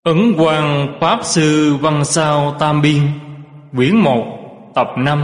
Ấn Quang Pháp Sư Văn Sao Tam Biên, quyển 1, tập 5.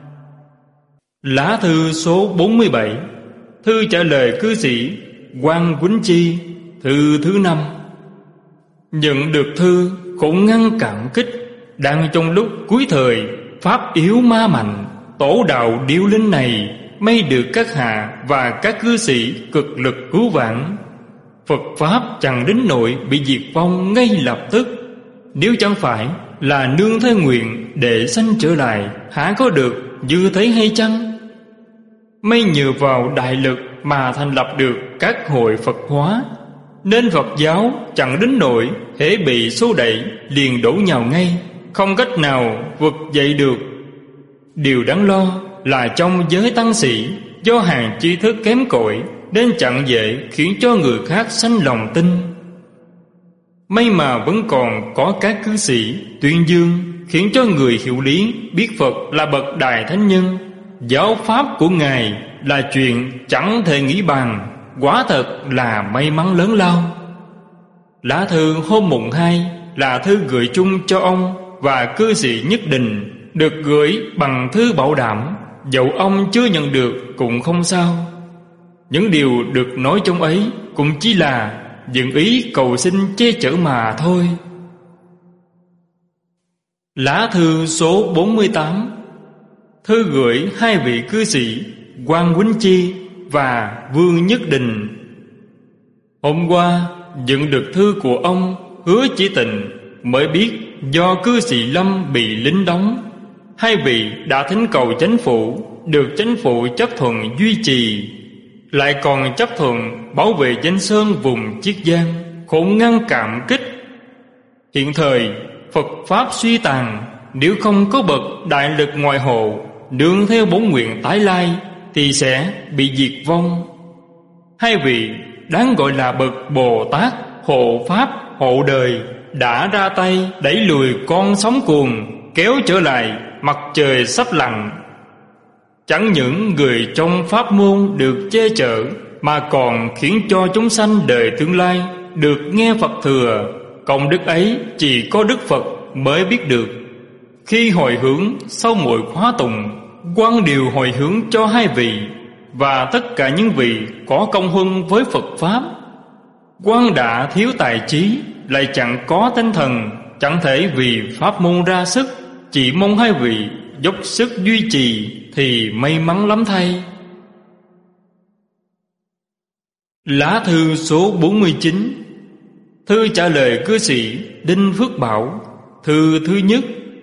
Lá thư số 47. Thư trả lời cư sĩ Quang Quýnh Chi, thư thứ 5. Nhận được thư cũng ngăn cảm kích. Đang trong lúc cuối thời pháp yếu ma mạnh, tổ đạo điêu linh này may được các hạ và các cư sĩ cực lực cứu vãn. Phật Pháp chẳng đến nỗi bị diệt vong ngay lập tức. Nếu chẳng phải là nương theo nguyện để sanh trở lại, hả có được như thế hay chăng? May nhờ vào đại lực mà thành lập được các hội Phật hóa, nên Phật giáo chẳng đến nỗi hễ bị xô đẩy liền đổ nhào ngay, không cách nào vực dậy được. Điều đáng lo là trong giới tăng sĩ, do hàng tri thức kém cỏi nên chẳng dễ khiến cho người khác sanh lòng tin. May mà vẫn còn có các cư sĩ tuyên dương, khiến cho người hiểu lý biết Phật là bậc đại thánh nhân. Giáo pháp của Ngài là chuyện chẳng thể nghĩ bàn, quả thật là may mắn lớn lao. Lá thư hôm mùng 2 là thư gửi chung cho ông và cư sĩ Nhất Định, được gửi bằng thư bảo đảm. Dẫu ông chưa nhận được cũng không sao. Những điều được nói trong ấy cũng chỉ là dựng ý cầu xin che chở mà thôi. Lá thư số 48. Thư gửi hai vị cư sĩ Quang Quýnh Chi và Vương Nhất Định. Hôm qua nhận được thư của ông Hứa Chỉ Tịnh, mới biết do cư sĩ Lâm bị lính đóng, hai vị đã thỉnh cầu chánh phủ, được chánh phủ chấp thuận duy trì, lại còn chấp thuận bảo vệ danh sơn vùng Chiết Giang, khổn ngăn cảm kích. Hiện thời Phật Pháp suy tàn, nếu không có bậc đại lực ngoại hộ nương theo bổn nguyện tái lai thì sẽ bị diệt vong. Hai vị đáng gọi là bậc Bồ Tát hộ Pháp hộ đời, đã ra tay đẩy lùi con sóng cuồng, kéo trở lại mặt trời sắp lặn. Chẳng những người trong pháp môn được che chở, mà còn khiến cho chúng sanh đời tương lai được nghe Phật thừa. Công đức ấy chỉ có Đức Phật mới biết được. Khi hồi hướng sau mỗi khóa tụng, quăng điều hồi hướng cho hai vị và tất cả những vị có công huân với Phật Pháp. Quang đã thiếu tài trí, lại chẳng có tinh thần, chẳng thể vì pháp môn ra sức, chỉ mong hai vị dốc sức duy trì thì may mắn lắm thay. Lá thư số 49. Thư trả lời cư sĩ Đinh Phước Bảo, thư thứ nhất.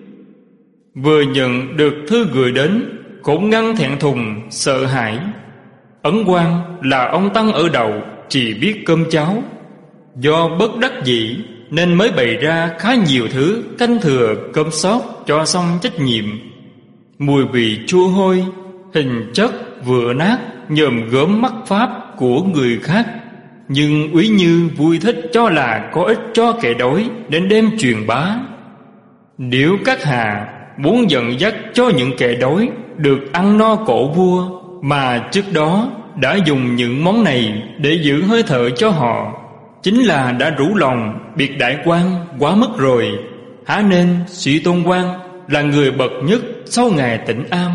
Vừa nhận được thư gửi đến, cũng ngăn thẹn thùng sợ hãi. Ấn Quang là ông tăng ở đầu, chỉ biết cơm cháo. Do bất đắc dĩ nên mới bày ra khá nhiều thứ canh thừa cơm sót cho xong trách nhiệm. Mùi vị chua hôi, hình chất vừa nát, nhòm gớm mắc pháp của người khác, nhưng úy như vui thích cho là có ích cho kẻ đói đến đem truyền bá. Nếu các hạ muốn dẫn dắt cho những kẻ đói được ăn no cổ vua, mà trước đó đã dùng những món này để giữ hơi thở cho họ, chính là đã rủ lòng biệt đại quan quá mức rồi. Há nên Sĩ Tôn Quang là người bậc nhất sau ngài Tịnh Am.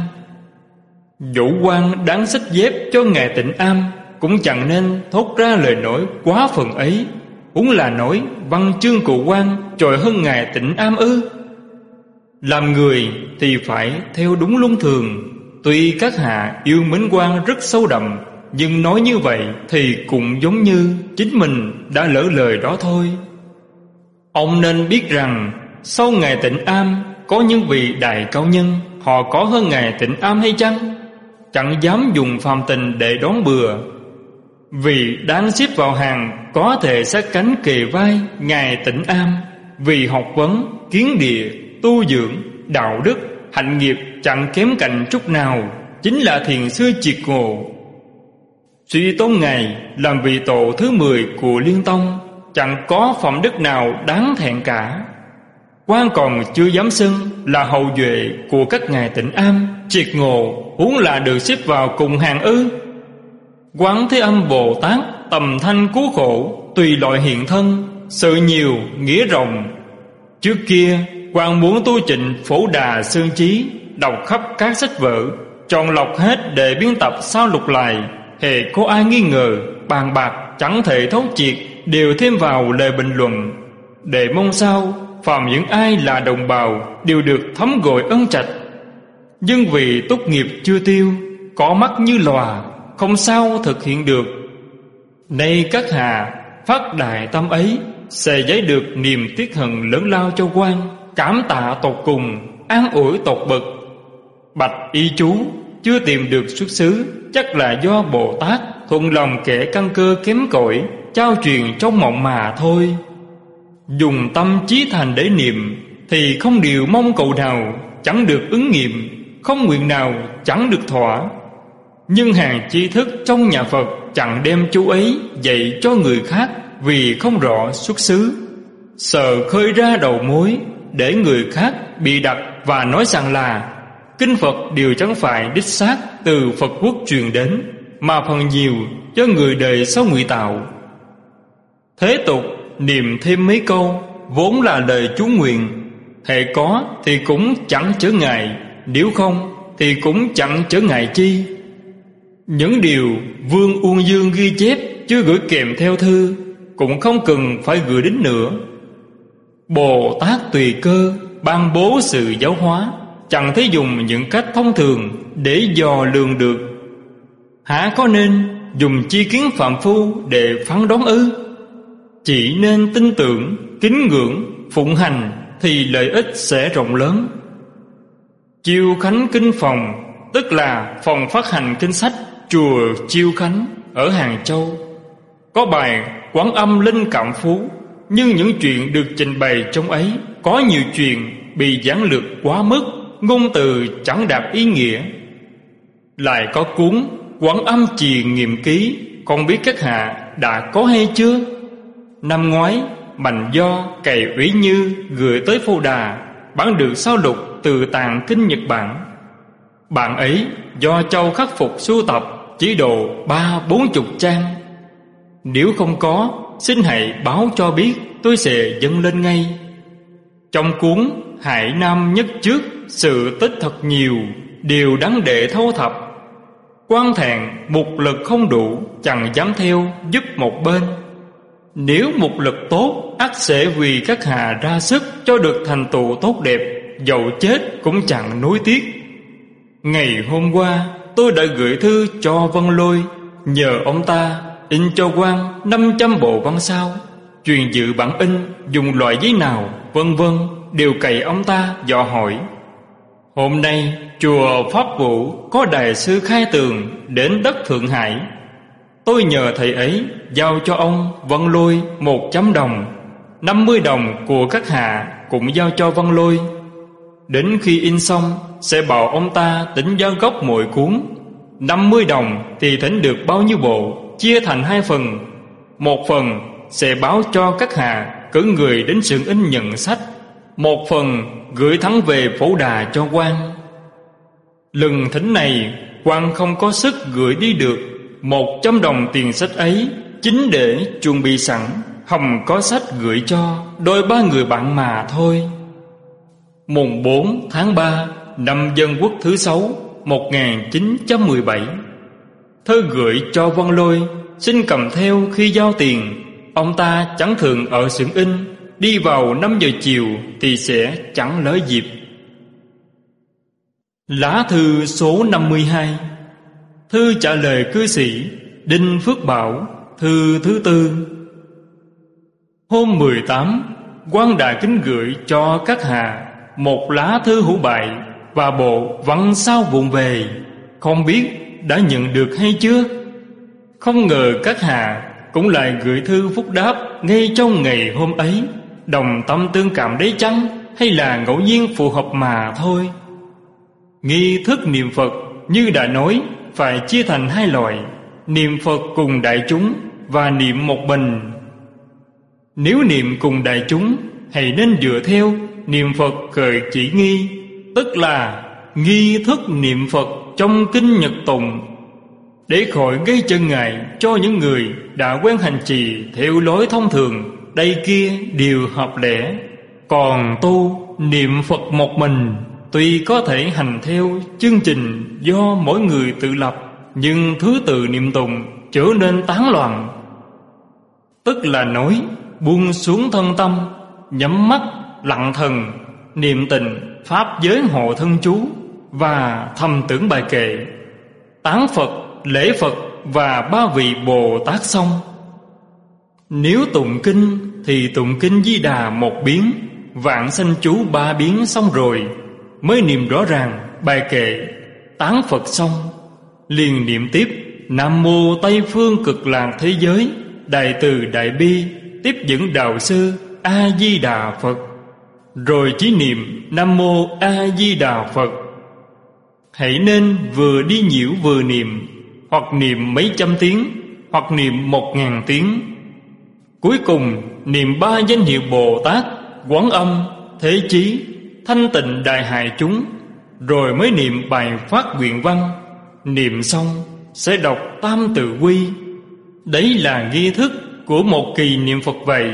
Vũ Quang đáng xách dép cho ngài Tịnh Am, cũng chẳng nên thốt ra lời nói quá phần ấy. Huống là nói văn chương của Quang trội hơn ngài Tịnh Am ư? Làm người thì phải theo đúng luân thường. Tuy các hạ yêu mến Quang rất sâu đậm, nhưng nói như vậy thì cũng giống như chính mình đã lỡ lời đó thôi. Ông nên biết rằng sau ngài Tịnh Am có những vị đại cao nhân, họ có hơn ngài Tịnh Am hay chăng? Chẳng dám dùng phàm tình để đón bừa. Vì đang xếp vào hàng có thể sát cánh kề vai ngài Tịnh Am, vì học vấn, kiến địa, tu dưỡng, đạo đức, hạnh nghiệp chẳng kém cạnh chút nào, chính là thiền sư triệt ngộ. Suy tôn ngài làm vị tổ thứ 10 của Liên Tông, chẳng có phẩm đức nào đáng thẹn cả. Quang còn chưa dám xưng là hậu duệ của các ngài Tịnh Am, triệt ngộ, huống là được xếp vào cùng hàng ư? Quán Thế Âm Bồ Tát tầm thanh cứu khổ, tùy loại hiện thân, sự nhiều nghĩa rộng. Trước kia quan muốn tu trịnh Phổ Đà Sơn Chí, đọc khắp các sách vở, chọn lọc hết để biên tập sao lục lại. Hễ có ai nghi ngờ, bàn bạc chẳng thể thấu triệt, đều thêm vào lời bình luận, để mong sao phàm những ai là đồng bào đều được thấm gọi ân trạch. Nhưng vì tốt nghiệp chưa tiêu, có mắt như lòa, không sao thực hiện được. Nay các hạ phát đại tâm ấy, sẽ giấy được niềm tiếc hận lớn lao cho quan, cảm tạ tột cùng, an ủi tột bậc. Bạch y chú chưa tìm được xuất xứ, chắc là do Bồ Tát thuận lòng kẻ căn cơ kém cỏi, trao truyền trong mộng mà thôi. Dùng tâm chí thành để niệm, thì không điều mong cầu nào chẳng được ứng nghiệm, không nguyện nào chẳng được thỏa. Nhưng hàng tri thức trong nhà Phật chẳng đem chú ấy dạy cho người khác, vì không rõ xuất xứ, sợ khơi ra đầu mối, để người khác bị đặt và nói rằng là kinh Phật đều chẳng phải đích xác từ Phật quốc truyền đến, mà phần nhiều cho người đời sau ngụy tạo. Thế tục niệm thêm mấy câu, vốn là lời chú nguyện, hễ có thì cũng chẳng trở ngại, nếu không thì cũng chẳng trở ngại chi. Những điều Vương Uông Dương ghi chép chưa gửi kèm theo thư, cũng không cần phải gửi đến nữa. Bồ Tát tùy cơ ban bố sự giáo hóa, chẳng thấy dùng những cách thông thường để dò lường được. Hả có nên dùng chi kiến phàm phu để phán đoán ư? Chỉ nên tin tưởng, kính ngưỡng, phụng hành thì lợi ích sẽ rộng lớn. Chiêu Khánh Kinh Phòng, tức là phòng phát hành kinh sách chùa Chiêu Khánh ở Hàng Châu, có bài Quán Âm Linh Cảm Phú. Nhưng những chuyện được trình bày trong ấy có nhiều chuyện bị giản lược quá mức, ngôn từ chẳng đạt ý nghĩa. Lại có cuốn Quán Âm Trì Nghiệm Ký, không biết các hạ đã có hay chưa? Năm ngoái Mạnh Do Cày Ủy Như gửi tới Phổ Đà, bản được sao lục từ tàng kinh Nhật Bản. Bản ấy do Châu khắc phục sưu tập chỉ độ 30-40 trang. Nếu không có, xin hãy báo cho biết, tôi sẽ dâng lên ngay. Trong cuốn Hải Nam Nhất Trước, sự tích thật nhiều, điều đáng để thâu thập. Quan thẹn mục lực không đủ, chẳng dám theo giúp một bên. Nếu mục lực tốt, ắt sẽ vì các hạ ra sức cho được thành tựu tốt đẹp, dẫu chết cũng chẳng nuối tiếc. Ngày hôm qua tôi đã gửi thư cho Văn Lôi, nhờ ông ta in cho quan 500 bộ văn sao, truyền dự bản in dùng loại giấy nào, vân vân, đều cày ông ta dò hỏi. Hôm nay chùa Pháp Vũ có đại sư Khai Tường đến đất Thượng Hải. Tôi nhờ thầy ấy giao cho ông Văn Lôi 100 đồng, 50 đồng của các hạ cũng giao cho Văn Lôi. Đến khi in xong sẽ bảo ông ta tính giá gốc mỗi cuốn. 50 đồng thì tính được bao nhiêu bộ, chia thành 2 phần. Một phần sẽ báo cho các hạ cử người đến xưởng in nhận sách, một phần gửi thẳng về Phổ Đà cho quan. Lần thỉnh này quan không có sức gửi đi được. 100 đồng tiền sách ấy chính để chuẩn bị sẵn, hòng có sách gửi cho đôi 3 người bạn mà thôi. Mùng 4 tháng 3 năm Dân Quốc thứ 6 1917. Thơ gửi cho Văn Lôi, xin cầm theo khi giao tiền. Ông ta chẳng thường ở xưởng in, đi vào 5 giờ chiều thì sẽ chẳng lỡ dịp. Lá thư số 52. Thư trả lời cư sĩ Đinh Phước Bảo, thư thứ 4. Hôm 18, quan đã kính gửi cho các hạ một lá thư hữu bại và bộ văn sao vụng về, không biết đã nhận được hay chưa. Không ngờ các hạ cũng lại gửi thư phúc đáp ngay trong ngày hôm ấy. Đồng tâm tương cảm đấy chăng, hay là ngẫu nhiên phù hợp mà thôi? Nghi thức niệm Phật như đã nói phải chia thành 2 loại: niệm Phật cùng đại chúng và niệm một mình. Nếu niệm cùng đại chúng, hãy nên dựa theo niệm Phật khởi chỉ nghi, tức là nghi thức niệm Phật trong kinh Nhật Tụng, để khỏi gây trở ngại cho những người đã quen hành trì theo lối thông thường đây kia đều hợp lẽ. Còn tu niệm Phật một mình, tuy có thể hành theo chương trình do mỗi người tự lập, nhưng thứ tự niệm tụng trở nên tán loạn. Tức là nói buông xuống thân tâm, nhắm mắt lặng thần, niệm tịnh pháp giới hộ thân chú và thầm tưởng bài kệ, tán Phật, lễ Phật và ba vị Bồ Tát xong. Nếu tụng kinh thì tụng kinh Di Đà một biến, vạn sanh chú ba biến xong rồi mới niệm rõ ràng bài kệ, tán Phật xong, liền niệm tiếp Nam Mô Tây Phương Cực Lạc Thế Giới Đại Từ Đại Bi Tiếp Dẫn Đạo Sư A Di Đà Phật, rồi chỉ niệm Nam Mô A Di Đà Phật. Hãy nên vừa đi nhiễu vừa niệm, hoặc niệm mấy trăm tiếng, hoặc niệm 1000 tiếng. Cuối cùng niệm 3 danh hiệu Bồ Tát, Quán Âm, Thế Chí, Thanh Tịnh Đại Hài Chúng, rồi mới niệm bài phát nguyện văn. Niệm xong sẽ đọc Tam Tự Quy. Đấy là nghi thức của một kỳ niệm Phật vậy.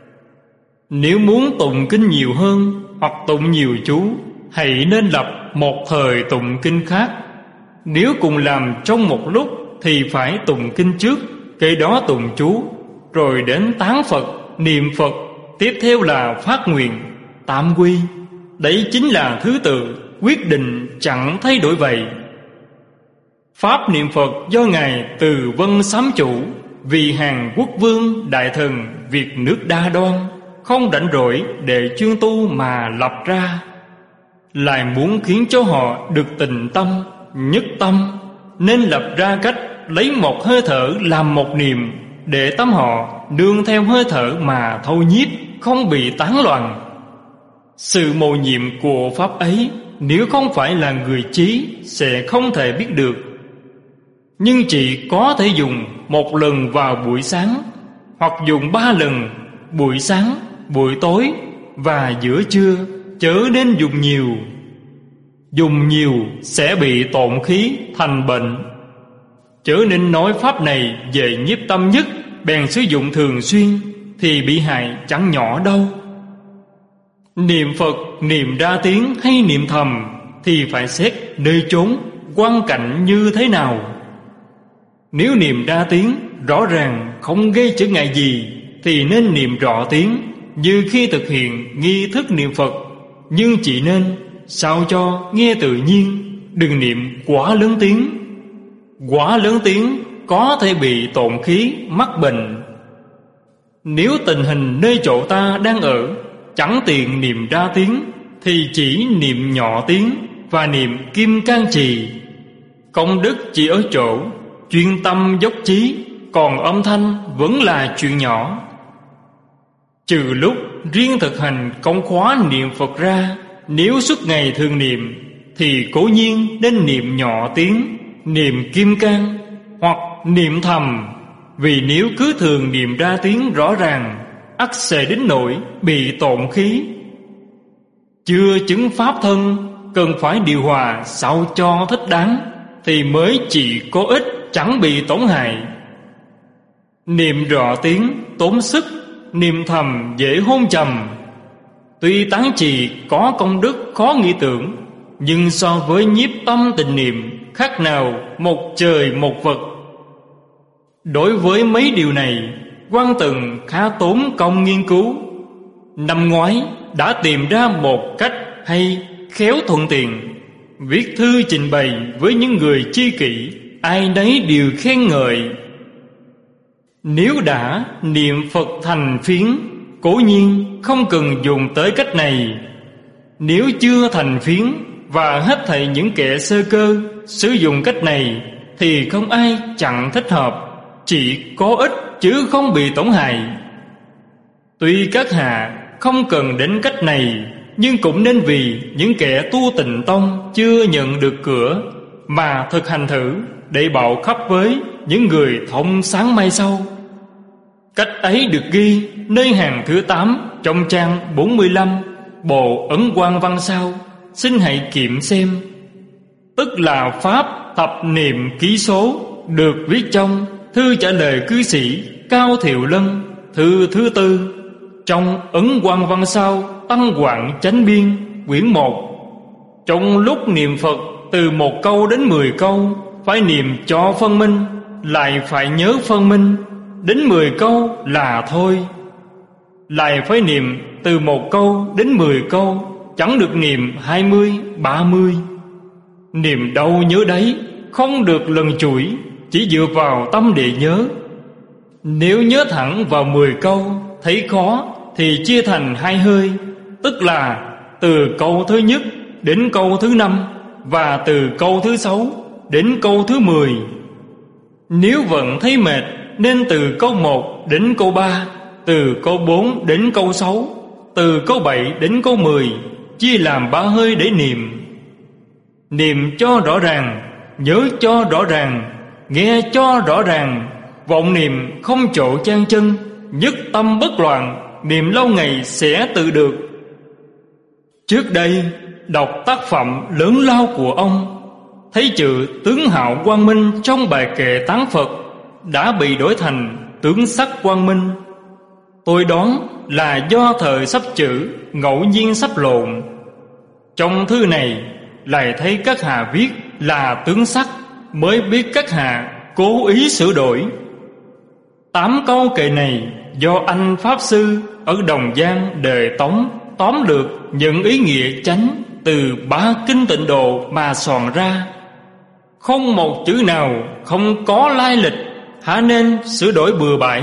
Nếu muốn tụng kinh nhiều hơn hoặc tụng nhiều chú, hãy nên lập một thời tụng kinh khác. Nếu cùng làm trong một lúc thì phải tụng kinh trước, kế đó tụng chú, rồi đến tán Phật, niệm Phật, tiếp theo là phát nguyện, tam quy. Đấy chính là thứ tự quyết định chẳng thay đổi vậy. Pháp niệm Phật do Ngài Từ Vân Sám Chủ, vì hàng quốc vương đại thần Việt nước Đa Đoan không rảnh rỗi để chuyên tu mà lập ra, lại muốn khiến cho họ được tịnh tâm, nhất tâm, nên lập ra cách lấy một hơi thở làm một niệm, để tâm họ đương theo hơi thở mà thâu nhiếp, không bị tán loạn. Sự mầu nhiệm của pháp ấy, nếu không phải là người trí sẽ không thể biết được. Nhưng chỉ có thể dùng một lần vào buổi sáng, hoặc dùng 3 lần, buổi sáng, buổi tối và giữa trưa, chớ nên dùng nhiều. Dùng nhiều sẽ bị tổn khí thành bệnh. Chớ nên nói pháp này về nhiếp tâm nhất, bèn sử dụng thường xuyên thì bị hại chẳng nhỏ đâu. Niệm Phật niệm ra tiếng hay niệm thầm thì phải xét nơi chốn, quan cảnh như thế nào. Nếu niệm ra tiếng rõ ràng không gây trở ngại gì thì nên niệm rõ tiếng, như khi thực hiện nghi thức niệm Phật, nhưng chỉ nên sao cho nghe tự nhiên, đừng niệm quá lớn tiếng. Quá lớn tiếng có thể bị tổn khí, mắc bệnh. Nếu tình hình nơi chỗ ta đang ở chẳng tiện niệm ra tiếng thì chỉ niệm nhỏ tiếng và niệm Kim Cang Trì. Công đức chỉ ở chỗ chuyên tâm dốc chí, còn âm thanh vẫn là chuyện nhỏ. Trừ lúc riêng thực hành công khóa niệm Phật ra, nếu suốt ngày thường niệm thì cố nhiên nên niệm nhỏ tiếng, niệm Kim Cang hoặc niệm thầm. Vì nếu cứ thường niệm ra tiếng rõ ràng, ắt sẽ đến nỗi bị tổn khí. Chưa chứng pháp thân, cần phải điều hòa sao cho thích đáng thì mới chỉ có ích, chẳng bị tổn hại. Niệm rõ tiếng tốn sức, niệm thầm dễ hôn trầm. Tuy tán trì có công đức khó nghĩ tưởng, nhưng so với nhiếp tâm tịnh niệm khác nào một trời một vực. Đối với mấy điều này, Quan Từng khá tốn công nghiên cứu. Năm ngoái đã tìm ra một cách hay, khéo thuận tiện, viết thư trình bày với những người tri kỷ, ai nấy đều khen ngợi. Nếu đã niệm Phật thành phiến, cố nhiên không cần dùng tới cách này. Nếu chưa thành phiến và hết thảy những kẻ sơ cơ sử dụng cách này thì không ai chẳng thích hợp, chỉ có ích chứ không bị tổn hại. Tuy các hạ không cần đến cách này, nhưng cũng nên vì những kẻ tu Tịnh Tông chưa nhận được cửa mà thực hành thử, để bảo khắp với những người thông sáng mai sau. Cách ấy được ghi nơi hàng thứ 8 trong trang 45 bộ Ấn Quang Văn sau, xin hãy kiểm xem. Tức là pháp thập niệm ký số, được viết trong thư trả lời cư sĩ Cao Thiệu Lân, thư thứ 4. Trong Ấn Quang Văn Sao Tăng Hoạn Chánh Biên quyển 1, trong lúc niệm Phật từ 1 câu đến 10 câu phải niệm cho phân minh, lại phải nhớ phân minh. Đến 10 câu là thôi. Lại phải niệm từ 1 câu đến 10 câu, chẳng được niệm 20, 30. Niệm đâu nhớ đấy, không được lần chuỗi, chỉ dựa vào tâm để nhớ. Nếu nhớ thẳng vào 10 câu thấy khó thì chia thành 2 hơi, tức là từ câu thứ nhất đến câu thứ 5 và từ câu thứ 6 đến câu thứ 10. Nếu vẫn thấy mệt nên từ câu 1 đến câu 3, từ câu 4 đến câu 6, từ câu 7 đến câu 10, chia làm 3 hơi để niệm. Niệm cho rõ ràng, nhớ cho rõ ràng, nghe cho rõ ràng. Vọng niệm không chỗ chan chân, nhất tâm bất loạn, niệm lâu ngày sẽ tự được. Trước đây đọc tác phẩm lớn lao của ông, thấy chữ tướng hạo quang minh trong bài kệ tán Phật đã bị đổi thành tướng sắc quang minh. Tôi đoán là do thời sắp chữ ngẫu nhiên sắp lộn. Trong thư này lại thấy các hạ viết là tướng sắc, mới biết các hạ cố ý sửa đổi. 8 câu kệ này do anh Pháp Sư ở Đồng Giang đời Tống tóm lược những ý nghĩa chánh từ 3 kinh tịnh độ mà soạn ra. Không một chữ nào không có lai lịch, há nên sửa đổi bừa bãi.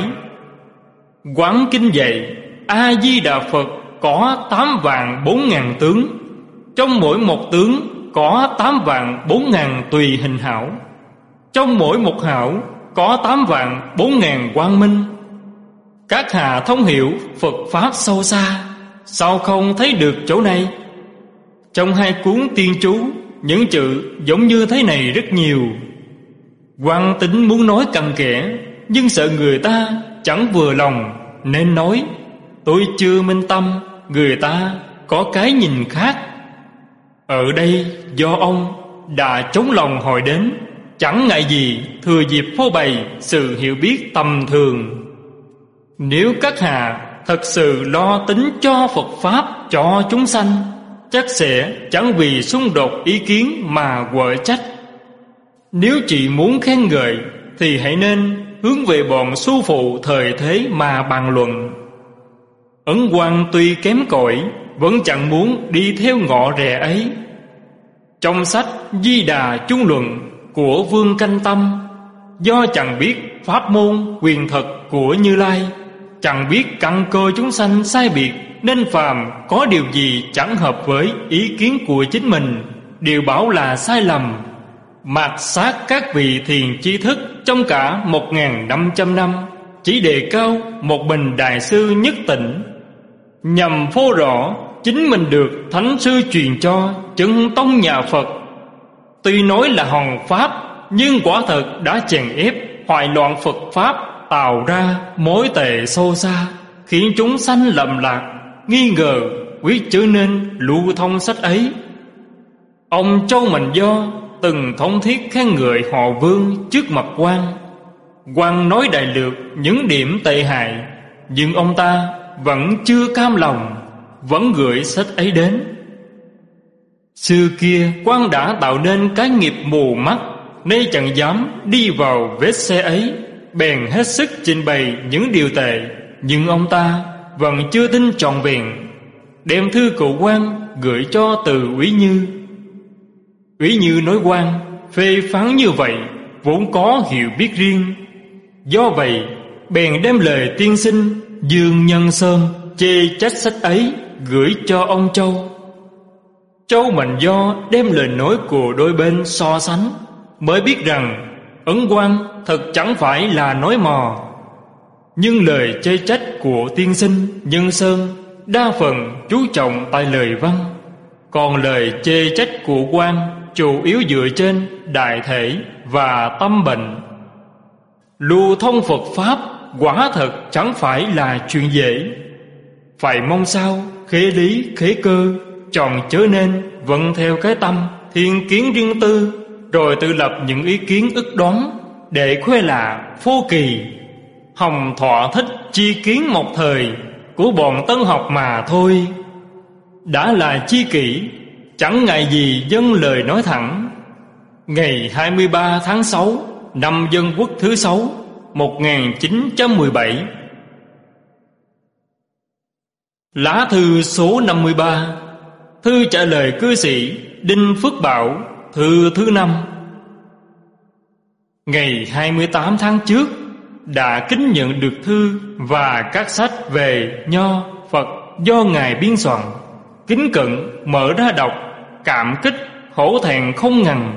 Quán kinh dạy A-di-đà Phật có 8.400.000 tướng, trong mỗi một tướng có 8.400.000 tùy hình hảo, trong mỗi một hảo có 8.400.000 quang minh. Các hạ thông hiểu Phật Pháp sâu xa, sao không thấy được chỗ này? Trong 2 cuốn tiên chú, những chữ giống như thế này rất nhiều. Quan Tính muốn nói cặn kẽ, nhưng sợ người ta chẳng vừa lòng, nên nói tôi chưa minh tâm, người ta có cái nhìn khác. Ở đây do ông đã chống lòng hỏi đến, chẳng ngại gì thừa dịp phô bày sự hiểu biết tầm thường. Nếu các hạ thật sự lo tính cho Phật Pháp cho chúng sanh, chắc sẽ chẳng vì xung đột ý kiến mà quở trách. Nếu chị muốn khen ngợi thì hãy nên hướng về bọn su phụ thời thế mà bàn luận. Ấn Quang tuy kém cỏi vẫn chẳng muốn đi theo ngõ rẽ ấy. Trong sách Di Đà Chung Luận của Vương Canh Tâm, do chẳng biết pháp môn quyền thật của Như Lai, chẳng biết căn cơ chúng sanh sai biệt, nên phàm có điều gì chẳng hợp với ý kiến của chính mình đều bảo là sai lầm, mạt sát các vị thiền tri thức trong cả 1.500 năm, chỉ đề cao một mình Đại sư Nhất Tịnh, nhằm phô rõ chính mình được Thánh Sư truyền cho chân tông nhà Phật. Tuy nói là hòn Pháp, nhưng quả thật đã chèn ép hoại loạn Phật Pháp, tạo ra mối tệ sâu xa, khiến chúng sanh lầm lạc, nghi ngờ, quyết trở nên lưu thông sách ấy. Ông Châu Mạnh Do từng thống thiết khen ngợi họ Vương trước mặt quan. Quan nói đại lược những điểm tệ hại, nhưng ông ta vẫn chưa cam lòng, vẫn gửi sách ấy đến. Xưa kia quan đã tạo nên cái nghiệp mù mắt, nay chẳng dám đi vào vết xe ấy, bèn hết sức trình bày những điều tệ, nhưng ông ta vẫn chưa tin trọn vẹn, đem thư của quan gửi cho Từ Úy Như. Úy Như nói quan phê phán như vậy vốn có hiểu biết riêng, do vậy bèn đem lời tiên sinh Dương Nhân Sơn chê trách sách ấy gửi cho ông Châu. Châu Mạnh Do đem lời nói của đôi bên so sánh, mới biết rằng Ấn Quang thật chẳng phải là nói mò. Nhưng lời chê trách của tiên sinh Nhân Sơn đa phần chú trọng tại lời văn, còn lời chê trách của Quang chủ yếu dựa trên đại thể và tâm bệnh. Lưu thông Phật Pháp quả thật chẳng phải là chuyện dễ, phải mong sao khế lý khế cơ, chọn chớ nên vận theo cái tâm thiên kiến riêng tư, rồi tự lập những ý kiến ức đoán để khoe là phô kỳ, hồng thọ thích chi kiến một thời, của bọn tân học mà thôi. Đã là chi kỷ, chẳng ngại gì dâng lời nói thẳng. Ngày 23 tháng 6 năm Dân Quốc thứ 6 1917. Lá thư số 53. Thư trả lời cư sĩ Đinh Phước Bảo, thư thứ 5. Ngày 28 tháng trước đã kính nhận được thư và các sách về Nho, Phật do Ngài biên soạn. Kính cận mở ra đọc, cảm kích hổ thẹn không ngần.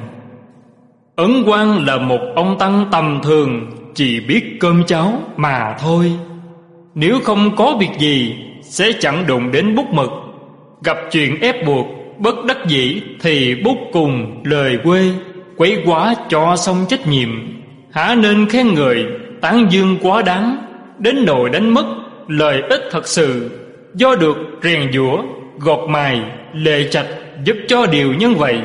Ấn Quang là một ông tăng tầm thường, chỉ biết cơm cháo mà thôi. Nếu không có việc gì sẽ chẳng đụng đến bút mực. Gặp chuyện ép buộc, bất đắc dĩ thì bút cùng lời quê, quấy quá cho xong trách nhiệm. Hả nên khen ngợi, tán dương quá đáng, đến nỗi đánh mất lợi ích thật sự. Do được rèn giũa, gọt mài, lệ trạch giúp cho điều nhân vậy.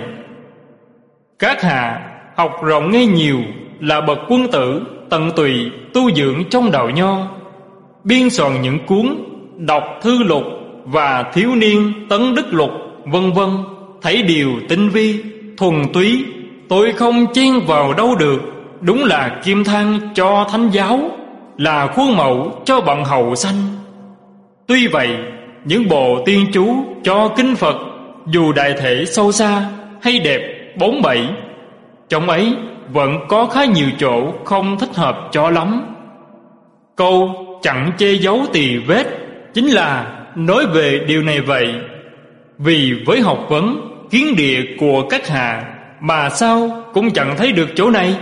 Các hạ học rộng nghe nhiều, là bậc quân tử, tận tụy tu dưỡng trong đạo Nho. Biên soạn những cuốn Đọc Thư Lục và Thiếu Niên Tấn Đức Lục vân vân, thấy điều tinh vi, thuần túy, tôi không chen vào đâu được. Đúng là kim thang cho thánh giáo, là khuôn mẫu cho bọn hậu sanh. Tuy vậy, những bộ tiên chú cho kinh Phật, dù đại thể sâu xa hay đẹp bóng bẩy, trong ấy vẫn có khá nhiều chỗ không thích hợp cho lắm. Câu chẳng che giấu tì vết chính là nói về điều này vậy. Vì với học vấn, kiến địa của các hạ mà sao cũng chẳng thấy được chỗ này.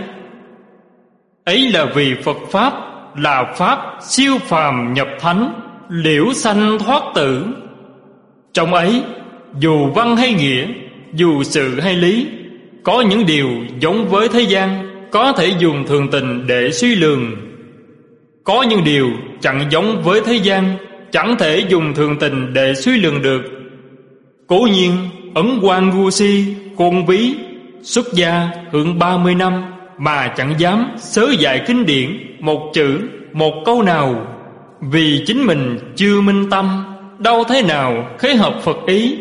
Ấy là vì Phật Pháp là Pháp siêu phàm nhập thánh, liễu sanh thoát tử. Trong ấy, dù văn hay nghĩa, dù sự hay lý, có những điều giống với thế gian, có thể dùng thường tình để suy lường. Có những điều chẳng giống với thế gian, chẳng thể dùng thường tình để suy lường được. Cố nhiên Ấn Quang ngu si, khôn ví, xuất gia hưởng 30 năm mà chẳng dám sớ dạy kinh điển một chữ, một câu nào. Vì chính mình chưa minh tâm, đâu thế nào khế hợp Phật ý.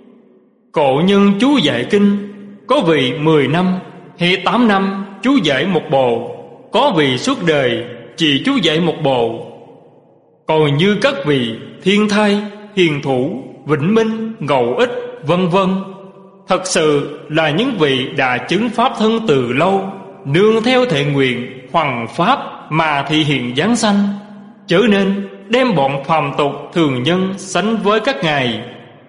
Cổ nhân chú dạy kinh, có vị 10 năm hay 8 năm chú dạy một bộ, có vị suốt đời chỉ chú dạy một bộ. Còn như các vị Thiên Thai, Hiền Thủ, Vĩnh Minh, Ngẫu Ích vân vân, thật sự là những vị đã chứng pháp thân từ lâu, nương theo thệ nguyện hoằng pháp mà thị hiện giáng sanh, chớ nên đem bọn phàm tục thường nhân sánh với các ngài.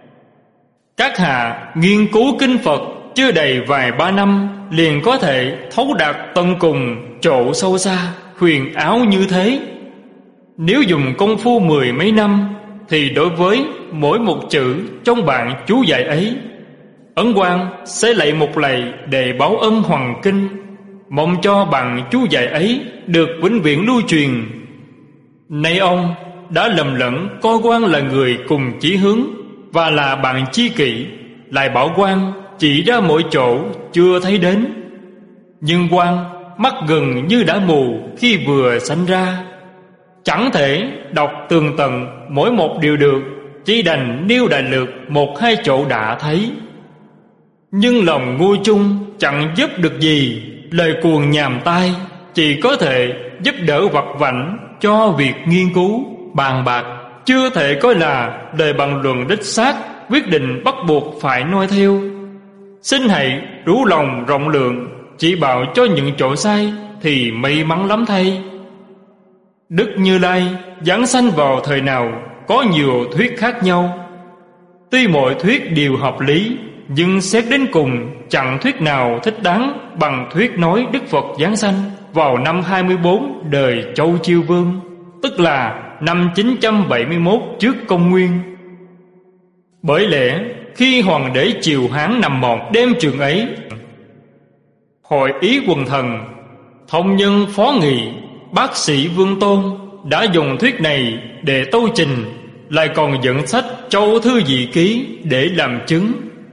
Các hạ nghiên cứu kinh Phật chưa đầy vài ba năm liền có thể thấu đạt tận cùng chỗ sâu xa huyền áo như thế. Nếu dùng công phu 10 mấy năm thì đối với mỗi một chữ trong bản chú dạy ấy, Ấn Quang sẽ lạy một lạy để báo ân hoàng kinh, mong cho bản chú dạy ấy được vĩnh viễn lưu truyền. Nay ông đã lầm lẫn coi Quang là người cùng chí hướng và là bạn tri kỷ, lại bảo Quang chỉ ra mỗi chỗ chưa thấy đến. Nhưng Quang mắt gần như đã mù khi vừa sanh ra, chẳng thể đọc tường tận mỗi một điều được, chỉ đành nêu đại lược một hai chỗ đã thấy. Nhưng lòng ngu chung chẳng giúp được gì, lời cuồng nhàm tai chỉ có thể giúp đỡ vặt vãnh cho việc nghiên cứu bàn bạc, chưa thể coi là lời bằng luận đích xác quyết định bắt buộc phải noi theo. Xin hãy rủ lòng rộng lượng, chỉ bảo cho những chỗ sai thì may mắn lắm thay. Đức Như Lai giáng sanh vào thời nào có nhiều thuyết khác nhau. Tuy mọi thuyết đều hợp lý, nhưng xét đến cùng chẳng thuyết nào thích đáng bằng thuyết nói Đức Phật giáng sanh vào năm 24 đời Châu Chiêu Vương, tức là năm 971 trước công nguyên. Bởi lẽ khi hoàng đế Triều Hán nằm mọt đêm trường ấy, hội ý quần thần, thông nhân phó nghị, bác sĩ Vương Tôn đã dùng thuyết này để tâu trình, lại còn dẫn sách Châu Thư Dị Ký để làm chứng.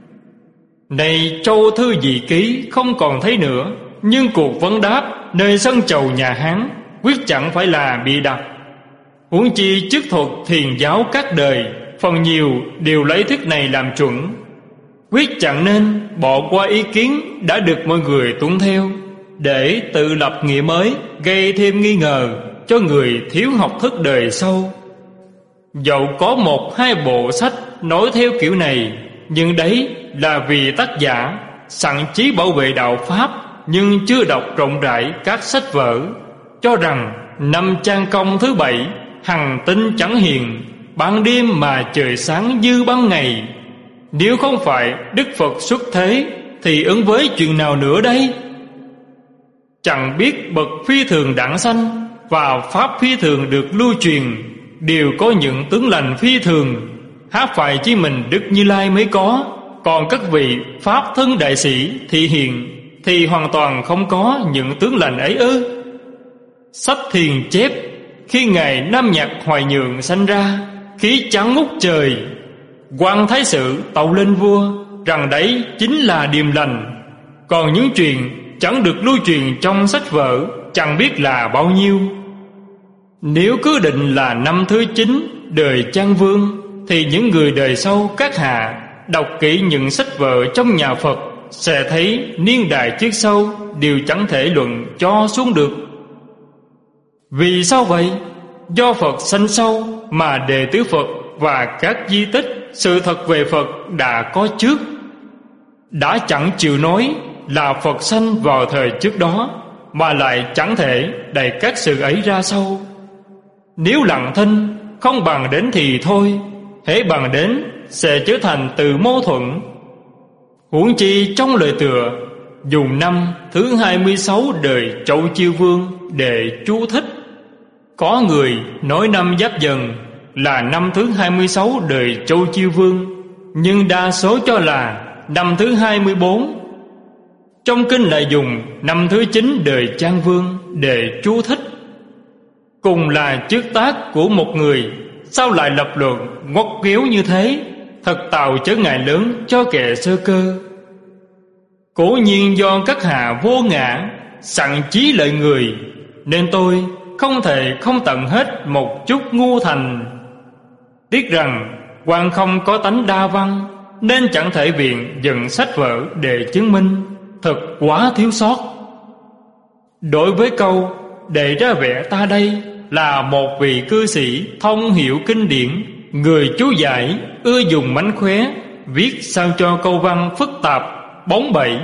Này Châu Thư Dị Ký không còn thấy nữa, nhưng cuộc vấn đáp nơi sân chầu nhà Hán quyết chẳng phải là bịa đặt. Huống chi chức thuật thiền giáo các đời phần nhiều đều lấy thức này làm chuẩn, quyết chẳng nên bỏ qua ý kiến đã được mọi người tuân theo, để tự lập nghĩa mới, gây thêm nghi ngờ cho người thiếu học thức đời sau. Dẫu có một hai bộ sách nói theo kiểu này, nhưng đấy là vì tác giả sẵn chí bảo vệ đạo Pháp, nhưng chưa đọc rộng rãi các sách vở, cho rằng năm trang công thứ 7 hằng tinh chẳng hiền, ban đêm mà trời sáng như ban ngày. Nếu không phải Đức Phật xuất thế thì ứng với chuyện nào nữa đây? Chẳng biết bậc phi thường đản sanh và pháp phi thường được lưu truyền đều có những tướng lành phi thường, há phải chỉ mình Đức Như Lai mới có, còn các vị pháp thân đại sĩ thị hiền thì hoàn toàn không có những tướng lành ấy ư? Sách thiền chép khi ngày Nam Nhạc Hoài Nhượng sanh ra, khí trắng ngút trời, quan thái sử tâu lên vua rằng đấy chính là điềm lành. Còn những chuyện chẳng được lưu truyền trong sách vở chẳng biết là bao nhiêu. Nếu cứ định là năm thứ 9 đời Trang Vương, thì những người đời sau các hạ đọc kỹ những sách vở trong nhà Phật sẽ thấy niên đại trước sau đều chẳng thể luận cho xuống được. Vì sao vậy? Do Phật sanh sau mà đệ tử Phật và các di tích sự thật về Phật đã có trước, đã chẳng chịu nói là Phật sanh vào thời trước đó, mà lại chẳng thể đẩy các sự ấy ra sau. Nếu lặng thinh không bằng đến thì thôi, hễ bằng đến sẽ trở thành từ mâu thuẫn. Huống chi trong lời tựa dùng năm thứ 26 đời Chậu Chiêu Vương để chú thích. Có người nói năm Giáp Dần là năm thứ 26 đời Chậu Chiêu Vương, nhưng đa số cho là năm thứ 24. Trong kinh lại dùng năm thứ 9 đời Trang Vương để chú thích. Cùng là trước tác của một người, sao lại lập luận ngoắt ghéo như thế, thật tạo trở ngại lớn cho kẻ sơ cơ. Cố nhiên do các hạ vô ngã, sẵn chí lợi người, nên tôi không thể không tận hết một chút ngu thành. Tiếc rằng quan không có tánh đa văn, nên chẳng thể viện dựng sách vở để chứng minh, thật quá thiếu sót. Đối với câu để ra vẻ ta đây là một vị cư sĩ thông hiểu kinh điển, người chú giải ưa dùng mánh khóe viết sao cho câu văn phức tạp bóng bẩy,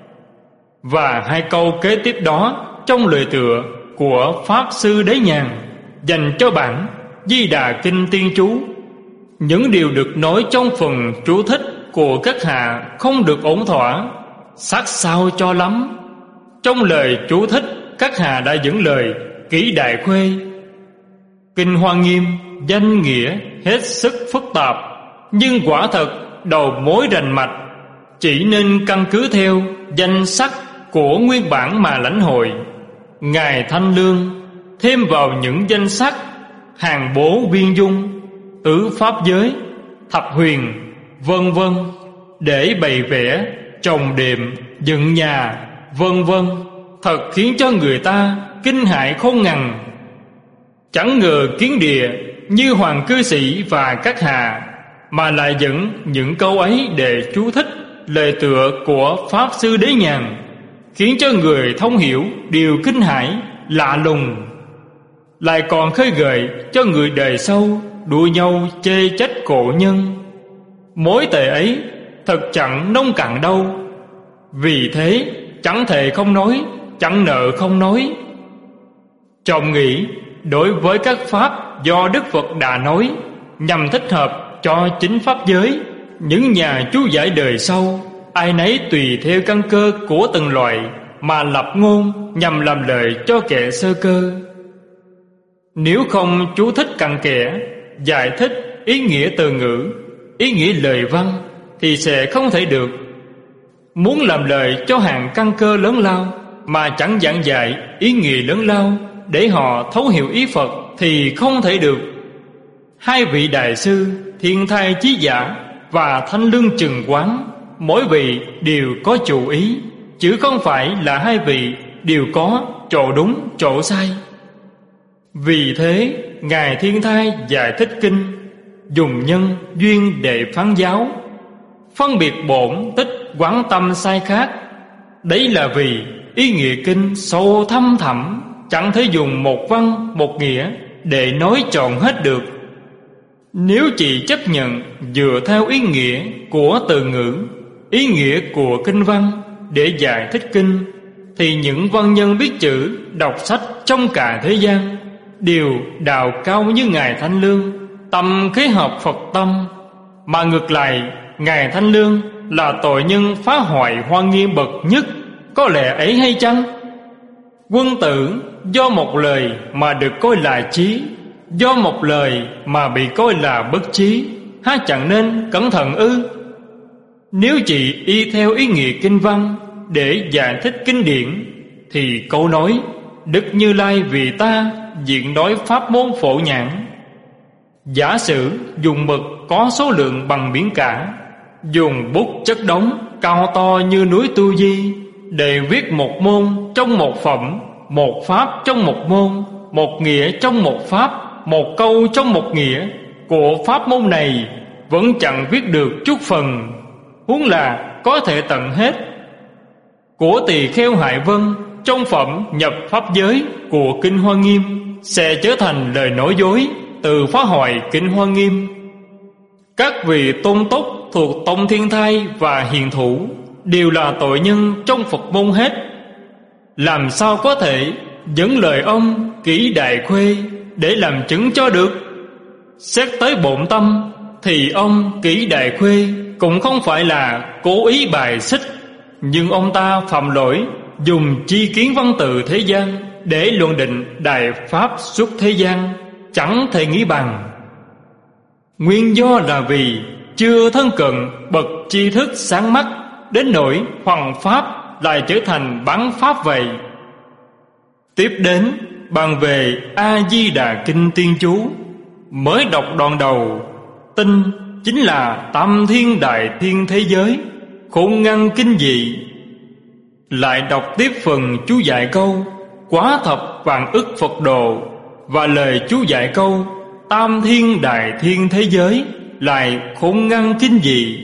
và hai câu kế tiếp đó trong lời tựa của Pháp Sư Đế Nhàn dành cho bản Di Đà Kinh Tiên Chú. Những điều được nói trong phần chú thích của các hạ không được ổn thỏa, sát sao cho lắm. Trong lời chú thích, các hạ đã dẫn lời kỹ đại khuê. Kinh Hoa Nghiêm danh nghĩa hết sức phức tạp, nhưng quả thật đầu mối rành mạch, chỉ nên căn cứ theo danh sắc của nguyên bản mà lãnh hội. Ngài Thanh Lương thêm vào những danh sắc hàng bố viên dung, tứ pháp giới, thập huyền, vân vân, để bày vẽ trồng đệm dựng nhà, vân vân, thật khiến cho người ta kinh hãi khôn ngần. Chẳng ngờ kiến địa như hoàng cư sĩ và các hạ mà lại dẫn những câu ấy để chú thích lời tựa của Pháp Sư Đế Nhàn, khiến cho người thông hiểu điều kinh hãi lạ lùng, lại còn khơi gợi cho người đời sau đua nhau chê trách cổ nhân. Mối tệ ấy thật chẳng nông cạn đâu. Vì thế chẳng thể không nói, chẳng nợ không nói. Trọng nghĩ đối với các pháp do Đức Phật đã nói nhằm thích hợp cho chính pháp giới, những nhà chú giải đời sau ai nấy tùy theo căn cơ của từng loại mà lập ngôn nhằm làm lợi cho kẻ sơ cơ. Nếu không chú thích cặn kẽ, giải thích ý nghĩa từ ngữ, ý nghĩa lời văn thì sẽ không thể được. Muốn làm lợi cho hàng căn cơ lớn lao mà chẳng giảng dạy ý nghĩa lớn lao để họ thấu hiểu ý Phật thì không thể được. Hai vị đại sư Thiên Thai Chí Giả và Thanh Lương Trừng Quán, mỗi vị đều có chủ ý, chứ không phải là hai vị đều có chỗ đúng chỗ sai. Vì thế Ngài Thiên Thai giải thích kinh, dùng nhân duyên để phán giáo, phân biệt bổn tích quán tâm sai khác. Đấy là vì ý nghĩa kinh sâu thâm thẳm, chẳng thể dùng một văn một nghĩa để nói trọn hết được. Nếu chỉ chấp nhận dựa theo ý nghĩa của từ ngữ, ý nghĩa của kinh văn để giải thích kinh, thì những văn nhân biết chữ, đọc sách trong cả thế gian đều đào cao như Ngài Thanh Lương, tâm khế hợp Phật tâm. Mà ngược lại, Ngài Thanh Lương là tội nhân phá hoại Hoa Nghiêm bậc nhất, có lẽ ấy hay chăng? Quân tử do một lời mà được coi là trí, do một lời mà bị coi là bất trí, há chẳng nên cẩn thận ư? Nếu chỉ y theo ý nghĩa kinh văn để giải thích kinh điển, thì câu nói Đức Như Lai vì ta diện nói pháp môn phổ nhãn. Giả sử dùng mực có số lượng bằng biển cả, dùng bút chất đống cao to như núi Tu Di để viết một môn trong một phẩm, một pháp trong một môn, một nghĩa trong một pháp, một câu trong một nghĩa của pháp môn này, vẫn chẳng viết được chút phần, huống là có thể tận hết. Của Tỳ Kheo Hải Vân trong phẩm nhập pháp giới của Kinh Hoa Nghiêm sẽ trở thành lời nói dối, từ phá hoại Kinh Hoa Nghiêm. Các vị tôn túc thuộc Tông Thiên Thai và Hiền Thủ đều là tội nhân trong Phật môn hết. Làm sao có thể dẫn lời ông Kỷ Đại Khuê để làm chứng cho được? Xét tới bổn tâm thì ông Kỷ Đại Khuê cũng không phải là cố ý bài xích, nhưng ông ta phạm lỗi dùng chi kiến văn tự thế gian để luận định đại pháp xuất thế gian, chẳng thể nghĩ bằng. Nguyên do là vì chưa thân cận bậc tri thức sáng mắt, đến nỗi hoằng pháp lại trở thành bán pháp vậy. Tiếp đến bàn về A-di-đà Kinh Tiên Chú, mới đọc đoạn đầu, tin chính là tam thiên đại thiên thế giới, khôn ngăn kinh dị. Lại đọc tiếp phần chú giải câu quá thập vạn ức Phật đồ, và lời chú giải câu tam thiên đại thiên thế giới lại khôn ngăn kinh dị.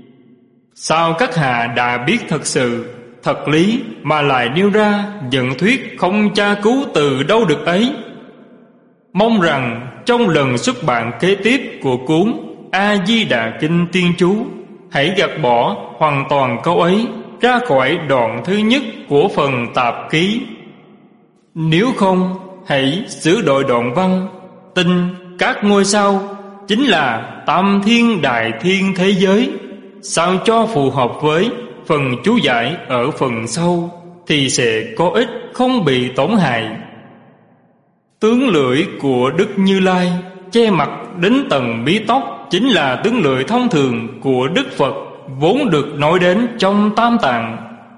Sao các hạ đã biết thật sự, thật lý mà lại nêu ra nhận thuyết không tra cứu từ đâu được ấy? Mong rằng trong lần xuất bản kế tiếp của cuốn A-di-đà Kinh Tiên Chú, hãy gạt bỏ hoàn toàn câu ấy ra khỏi đoạn thứ nhất của phần tạp ký. Nếu không, hãy sửa đổi đoạn văn tin các ngôi sao chính là tam thiên đại thiên thế giới, sao cho phù hợp với phần chú giải ở phần sau, thì sẽ có ích không bị tổn hại. Tướng lưỡi của Đức Như Lai che mặt đến tầng mí tóc chính là tướng lưỡi thông thường của Đức Phật, vốn được nói đến trong Tam Tạng.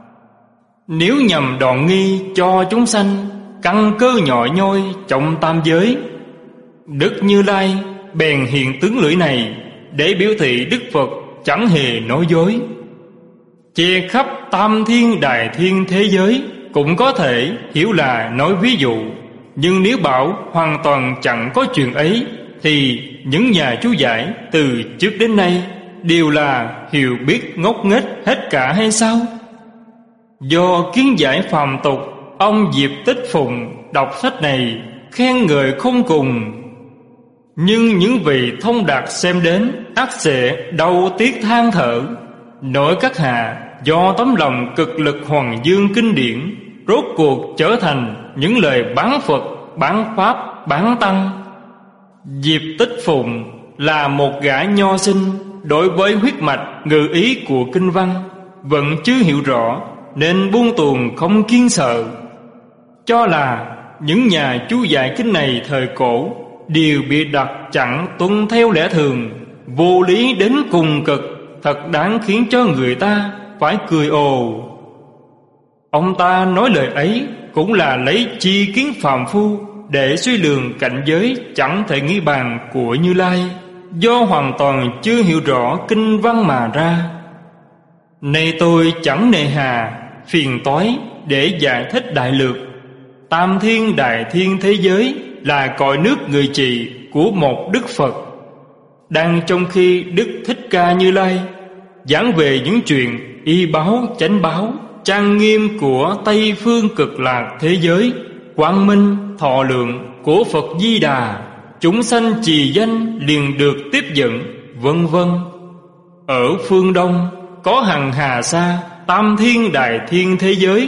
Nếu nhằm đoạn nghi cho chúng sanh căn cơ nhỏ nhoi trong tam giới, Đức Như Lai bèn hiện tướng lưỡi này để biểu thị Đức Phật chẳng hề nói dối. Che khắp tam thiên đại thiên thế giới cũng có thể hiểu là nói ví dụ, nhưng nếu bảo hoàn toàn chẳng có chuyện ấy, thì những nhà chú giải từ trước đến nay đều là hiểu biết ngốc nghếch hết cả hay sao? Do kiến giải phàm tục, ông Diệp Tích Phụng đọc sách này khen ngợi không cùng. Nhưng những vị thông đạt xem đến ắt sẽ đau tiếc than thở, nói các hạ do tấm lòng cực lực hoàng dương kinh điển, rốt cuộc trở thành những lời bán Phật, bán Pháp, bán Tăng. Diệp Tích Phụng là một gã nho sinh, đối với huyết mạch ngự ý của kinh văn vẫn chưa hiểu rõ, nên buông tuồng không kiên sợ, cho là những nhà chú giải kinh này thời cổ đều bị đặt chẳng tuân theo lẽ thường, vô lý đến cùng cực, thật đáng khiến cho người ta phải cười ồ. Ông ta nói lời ấy cũng là lấy chi kiến phàm phu để suy lường cảnh giới chẳng thể nghĩ bàn của Như Lai, do hoàn toàn chưa hiểu rõ kinh văn mà ra. Nay tôi chẳng nề hà phiền toái để giải thích đại lược tam thiên đại thiên thế giới là cõi nước người trị của một Đức Phật. Đang trong khi Đức Thích Ca Như Lai giảng về những chuyện y báo chánh báo trang nghiêm của Tây Phương Cực Lạc thế giới, quang minh thọ lượng của Phật Di Đà, chúng sanh trì danh liền được tiếp dẫn, vân vân. Ở phương Đông có hằng hà sa tam thiên đại thiên thế giới.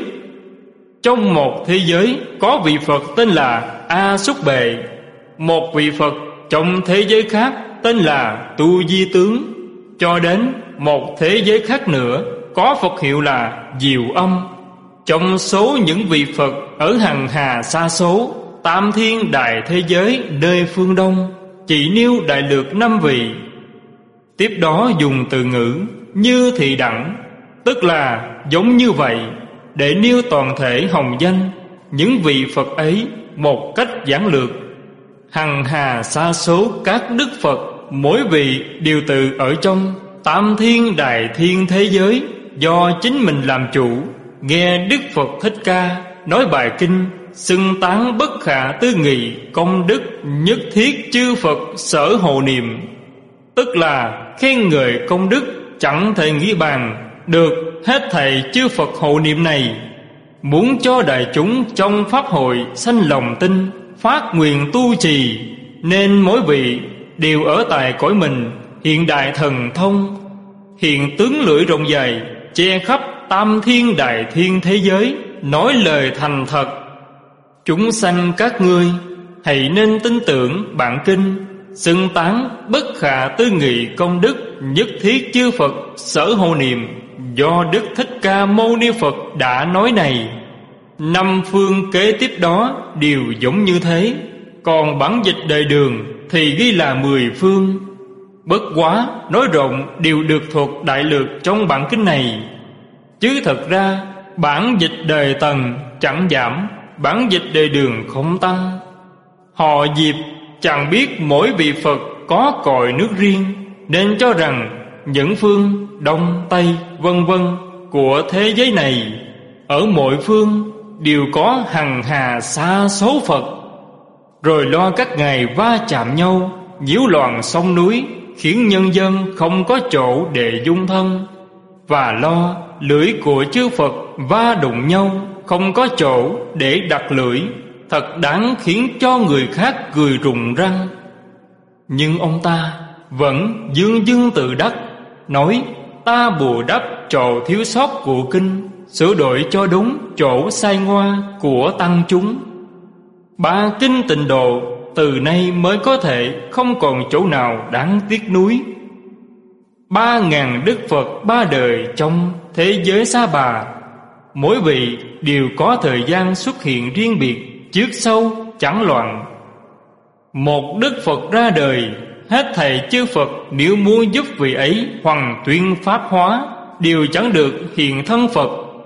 Trong một thế giới có vị Phật tên là A Xúc Bệ, một vị Phật trong thế giới khác tên là Tu Di Tướng. Cho đến một thế giới khác nữa có Phật hiệu là Diệu Âm. Trong số những vị Phật ở hằng hà sa số tam thiên đại thế giới nơi phương Đông, chỉ nêu đại lược 5 vị. Tiếp đó dùng từ ngữ như thị đẳng, tức là giống như vậy, để nêu toàn thể hồng danh những vị Phật ấy một cách giản lược. Hằng hà sa số các Đức Phật, mỗi vị đều tự ở trong tam thiên đại thiên thế giới, do chính mình làm chủ, nghe Đức Phật Thích Ca nói bài kinh xưng tán bất khả tư nghị công đức nhất thiết chư Phật sở hộ niệm, tức là khen ngợi công đức chẳng thể nghĩ bàn được hết thảy chư Phật hộ niệm này. Muốn cho đại chúng trong pháp hội sanh lòng tin, phát nguyện tu trì, nên mỗi vị đều ở tại cõi mình hiện đại thần thông, hiện tướng lưỡi rộng dài, che khắp tam thiên đại thiên thế giới, nói lời thành thật. Chúng sanh các ngươi hãy nên tin tưởng bản kinh xưng tán bất khả tư nghị công đức nhất thiết chư Phật sở hộ niệm do Đức Thích Ca Mâu Ni Phật đã nói này. 5 phương kế tiếp đó đều giống như thế. Còn bản dịch đời Đường thì ghi là 10 phương. Bất quá nói rộng đều được thuộc đại lược trong bản kinh này. Chứ thật ra bản dịch đời Tần chẳng giảm, bản dịch đời Đường không tăng. Họ Diệp chẳng biết mỗi vị Phật có cội nước riêng, nên cho rằng những phương Đông Tây vân vân của thế giới này, ở mỗi phương đều có hằng hà sa số Phật. Rồi lo các ngày va chạm nhau, nhiễu loạn sông núi, khiến nhân dân không có chỗ để dung thân, và lo lưỡi của chư Phật va đụng nhau, không có chỗ để đặt lưỡi, thật đáng khiến cho người khác cười rụng răng. Nhưng ông ta vẫn dương dương tự đắc, nói ta bù đắp chỗ thiếu sót của kinh, sửa đổi cho đúng chỗ sai ngoa của tăng chúng. 3 kinh tịnh độ từ nay mới có thể không còn chỗ nào đáng tiếc nuối. 3.000 Đức Phật 3 đời trong thế giới Sa Bà, mỗi vị đều có thời gian xuất hiện riêng biệt, trước sau chẳng loạn. Một Đức Phật ra đời, hết thảy chư Phật nếu muốn giúp vị ấy hoằng tuyên pháp hóa, đều chẳng được hiện thân Phật.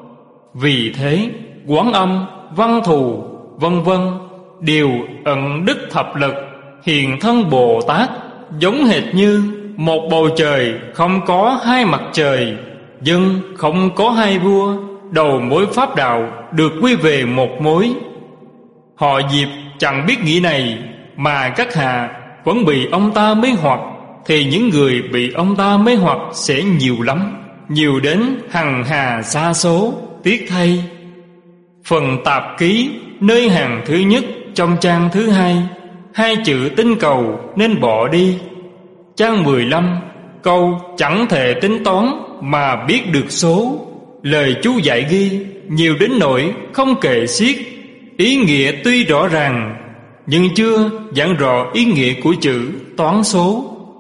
Vì thế Quán Âm, Văn Thù vân vân đều ẩn đức thập lực, hiện thân Bồ Tát, giống hệt như một bầu trời không có 2 mặt trời, dân không có 2 vua, đầu mối pháp đạo được quy về một mối. Họ Diệp chẳng biết nghĩ này, mà các hạ vẫn bị ông ta mê hoặc, thì những người bị ông ta mê hoặc sẽ nhiều lắm, nhiều đến hằng hà sa số, tiếc thay. Phần tạp ký nơi hàng thứ nhất trong trang thứ 2, 2 chữ tinh cầu nên bỏ đi. Trang 15, câu chẳng thể tính toán mà biết được số. Lời chú dạy ghi nhiều đến nỗi không kể xiết. Ý nghĩa tuy rõ ràng, nhưng chưa giảng rõ ý nghĩa của chữ toán số.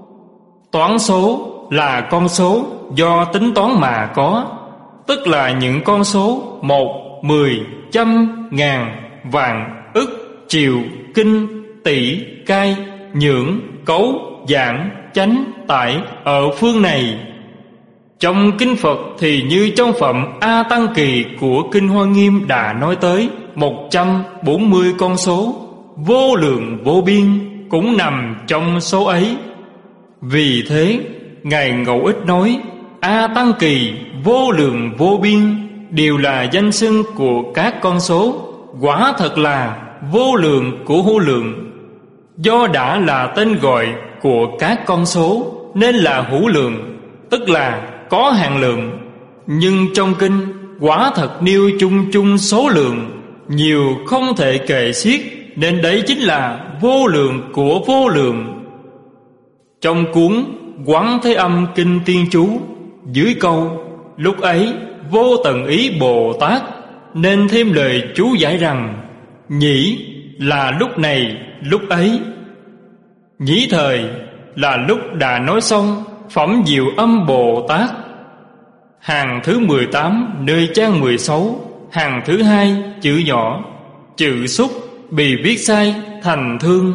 Toán số là con số do tính toán mà có, tức là những con số 1, 10, trăm, ngàn, vạn, ức, triệu, kinh, tỷ, cai, nhượng, cấu, giảng, chánh, tải ở phương này. Trong kinh Phật thì như trong phẩm A Tăng Kỳ của Kinh Hoa Nghiêm đã nói tới 140 con số, vô lượng vô biên cũng nằm trong số ấy. Vì thế Ngài Ngẫu Ích nói A Tăng Kỳ, vô lượng vô biên đều là danh xưng của các con số, quả thật là vô lượng của hữu lượng. Do đã là tên gọi của các con số nên là hữu lượng, tức là có hạn lượng. Nhưng trong kinh quả thật nêu chung chung số lượng, nhiều không thể kể xiết, nên đấy chính là vô lượng của vô lượng. Trong cuốn Quán Thế Âm Kinh Tiên Chú, dưới câu lúc ấy vô tận ý Bồ Tát, nên thêm lời chú giải rằng nhĩ là lúc này lúc ấy. Nhĩ thời là lúc đã nói xong phẩm Diệu Âm Bồ Tát. Hàng thứ 18 nơi trang 16, hàng thứ 2 chữ nhỏ, chữ xúc bị viết sai thành thương.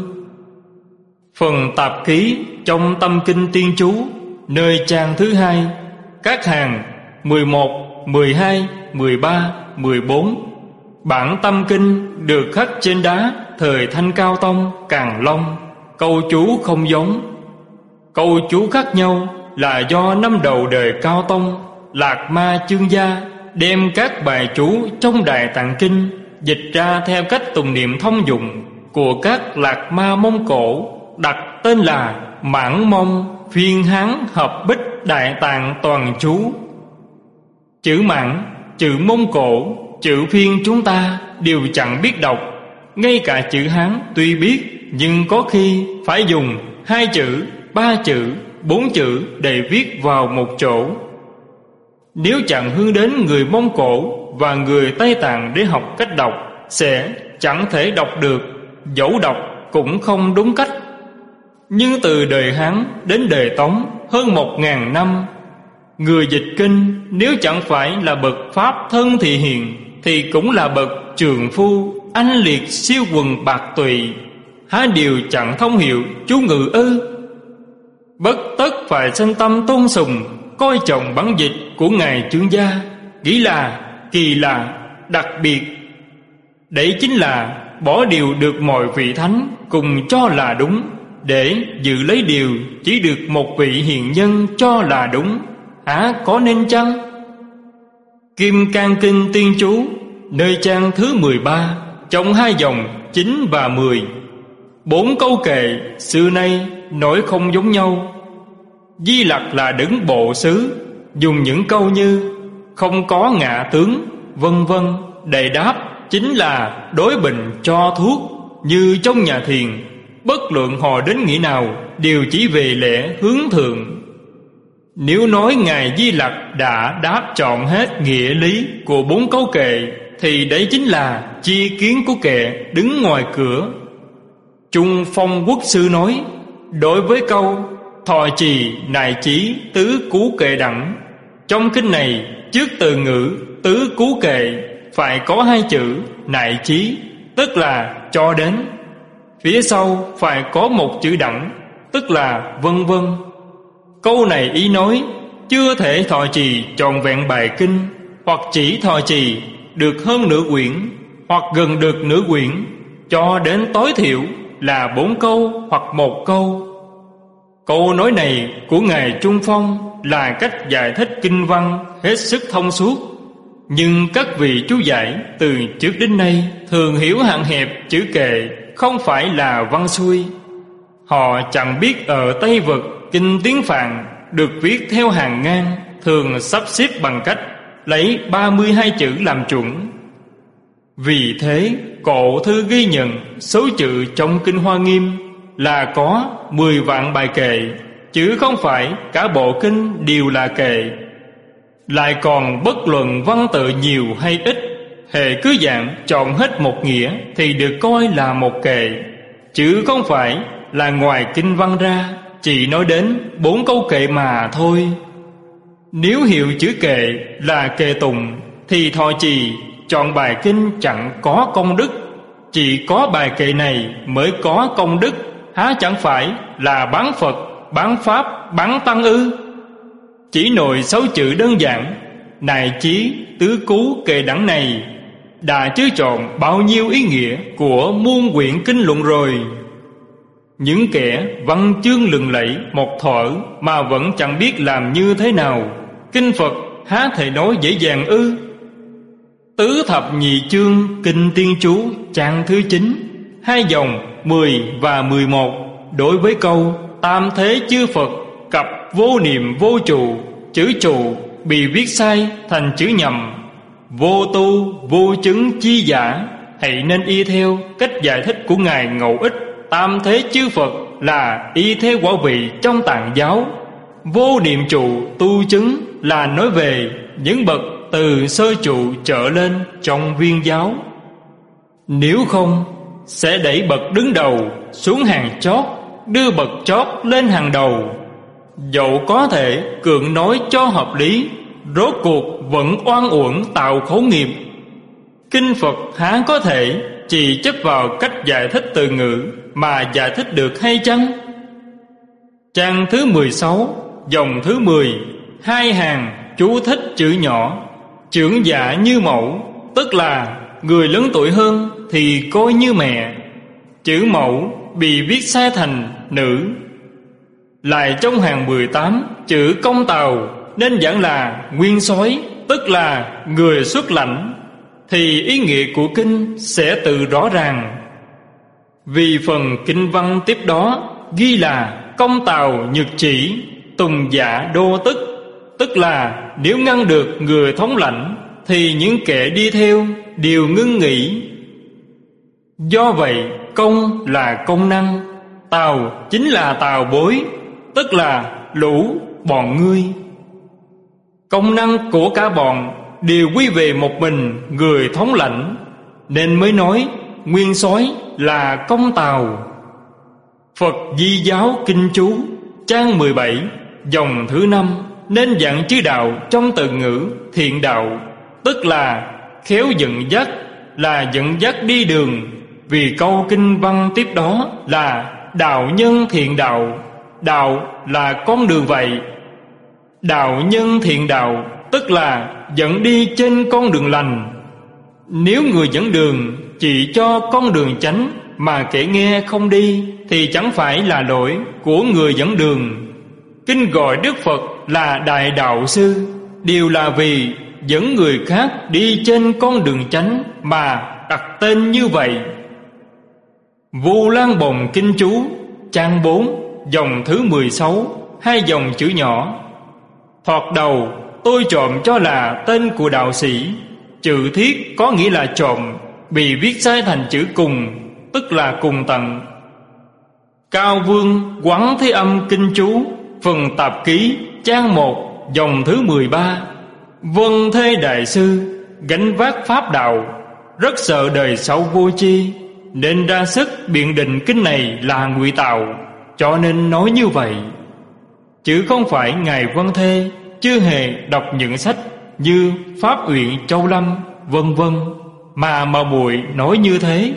Phần tạp ký trong Tâm Kinh Tiên Chú nơi trang thứ 2, các hàng 11, 12, 13, 14. Bản Tâm Kinh được khắc trên đá thời Thanh Cao Tông Càn Long. Câu chú không giống. Câu chú khác nhau là do năm đầu đời Cao Tông Lạc Ma Chương Gia đem các bài chú trong Đại Tạng Kinh dịch ra theo cách tụng niệm thông dụng của các Lạc Ma Mông Cổ, đặt tên là Mãn Mông Phiên Hán Hợp Bích Đại Tạng Toàn Chú. Chữ Mãn, chữ Mông Cổ, chữ Phiên chúng ta đều chẳng biết đọc. Ngay cả chữ Hán tuy biết, nhưng có khi phải dùng 2 chữ, 3 chữ, 4 chữ để viết vào một chỗ. Nếu chẳng hướng đến người Mông Cổ và người Tây Tạng để học cách đọc, sẽ chẳng thể đọc được, dẫu đọc cũng không đúng cách. Nhưng từ đời Hán đến đời Tống hơn 1000 năm, người dịch kinh nếu chẳng phải là bậc Pháp thân thị hiền thì cũng là bậc trường phu anh liệt siêu quần bạc tùy, há điều chẳng thông hiểu chú ngữ ư? Bất tất phải sanh tâm tôn sùng, coi trọng bản dịch của ngài Chương Gia, nghĩ là kỳ lạ, đặc biệt. Đấy chính là bỏ điều được mọi vị thánh cùng cho là đúng, để giữ lấy điều chỉ được một vị hiền nhân cho là đúng, hả có nên chăng? Kim Cang Kinh Tiên Chú nơi trang thứ 13, trong 2 dòng 9 và 10. 4 câu kệ xưa nay nói không giống nhau. Di Lặc là đứng bộ xứ, dùng những câu như không có ngạ tướng, vân vân để đáp chính là đối bệnh cho thuốc. Như trong nhà thiền, bất luận họ đến nghĩa nào đều chỉ về lẽ hướng thượng. Nếu nói ngài Di Lặc đã đáp trọn hết nghĩa lý của 4 câu kệ thì đấy chính là chi kiến của kẻ đứng ngoài cửa. Trung Phong Quốc sư nói, đối với câu thọ trì nại chí tứ cú kệ đẳng, trong kinh này trước từ ngữ tứ cú kệ phải có 2 chữ nại chí, tức là cho đến. Phía sau phải có 1 chữ đẳng, tức là vân vân. Câu này ý nói chưa thể thọ trì trọn vẹn bài kinh, hoặc chỉ thọ trì được hơn nửa quyển, hoặc gần được nửa quyển, cho đến tối thiểu là 4 câu hoặc 1 câu. Câu nói này của ngài Trung Phong là cách giải thích kinh văn hết sức thông suốt. Nhưng các vị chú giải từ trước đến nay thường hiểu hạn hẹp chữ kệ không phải là văn xuôi. Họ chẳng biết ở Tây Vực kinh tiếng Phạn được viết theo hàng ngang, thường sắp xếp bằng cách lấy 32 chữ làm chuẩn. Vì thế cổ thư ghi nhận số chữ trong kinh Hoa Nghiêm là có 10 vạn bài kệ, chứ không phải cả bộ kinh đều là kệ. Lại còn bất luận văn tự nhiều hay ít, hễ cứ dạng chọn hết một nghĩa thì được coi là một kệ, chứ không phải là ngoài kinh văn ra chỉ nói đến 4 câu kệ mà thôi. Nếu hiểu chữ kệ là kệ tùng thì thọ trì chọn bài kinh chẳng có công đức, chỉ có bài kệ này mới có công đức, há chẳng phải là bán Phật, bán Pháp, bán Tăng ư? Chỉ nội 6 chữ đơn giản nại chí tứ cú kệ đẳng này đã chứa trọn bao nhiêu ý nghĩa của muôn quyển kinh luận rồi. Những kẻ văn chương lừng lẫy một thuở mà vẫn chẳng biết làm như thế nào, kinh Phật há thể nói dễ dàng ư? Tứ thập nhị chương kinh Tiên Chú trang thứ 9, hai dòng 10 và 11. Đối với câu tam thế chư Phật cặp vô niệm vô trụ, chữ trụ bị viết sai thành chữ nhầm. Vô tu vô chứng chi giả, hãy nên y theo cách giải thích của Ngài Ngẫu Ích. Tam thế chư Phật là y theo quả vị trong Tạng giáo. Vô niệm trụ tu chứng là nói về những bậc từ sơ trụ trở lên trong Viên giáo. Nếu không sẽ đẩy bậc đứng đầu xuống hàng chót, đưa bậc chót lên hàng đầu. Dẫu có thể cưỡng nói cho hợp lý, rốt cuộc vẫn oan uổng tạo khẩu nghiệp. Kinh Phật há có thể chỉ chấp vào cách giải thích từ ngữ mà giải thích được hay chăng? Trang thứ 16, dòng thứ 10, hai hàng chú thích chữ nhỏ. Trưởng giả như mẫu, tức là người lớn tuổi hơn thì coi như mẹ. Chữ mẫu bị viết sai thành nữ. Lại trong hàng 18, chữ công tàu nên giảng là nguyên soái, tức là người xuất lãnh, thì ý nghĩa của kinh sẽ tự rõ ràng. Vì phần kinh văn tiếp đó ghi là công tàu nhược chỉ, tùng giả đô tức, tức là nếu ngăn được người thống lãnh thì những kẻ đi theo đều ngưng nghỉ. Do vậy công là công năng, tàu chính là tàu bối, tức là lũ bọn ngươi. Công năng của cả bọn đều quy về một mình người thống lãnh, nên mới nói nguyên soái là công tàu. Phật Di Giáo Kinh Chú trang 17, dòng thứ 5 nên dặn chữ đạo trong từ ngữ thiện đạo, tức là khéo dẫn dắt, là dẫn dắt đi đường. Vì câu kinh văn tiếp đó là đạo nhân thiện đạo, đạo là con đường vậy. Đạo nhân thiện đạo tức là dẫn đi trên con đường lành. Nếu người dẫn đường chỉ cho con đường chánh mà kẻ nghe không đi thì chẳng phải là lỗi của người dẫn đường. Kinh gọi Đức Phật là Đại Đạo Sư đều là vì dẫn người khác đi trên con đường chánh mà đặt tên như vậy. Vu Lan Bồng Kinh Chú trang 4, dòng thứ 16, hai dòng chữ nhỏ. Thoạt đầu tôi trộm cho là tên của đạo sĩ. Chữ thiết có nghĩa là trộm bị viết sai thành chữ cùng, tức là cùng tận. Cao Vương Quán Thế Âm Kinh Chú phần tạp ký trang 1, dòng thứ 13. Vân Thê Đại Sư gánh vác pháp đạo, rất sợ đời sau vô tri, nên ra sức biện định kinh này là ngụy tạo, cho nên nói như vậy. Chứ không phải Ngài Vân Thê chưa hề đọc những sách như Pháp Uyển Châu Lâm vân vân mà muội nói như thế.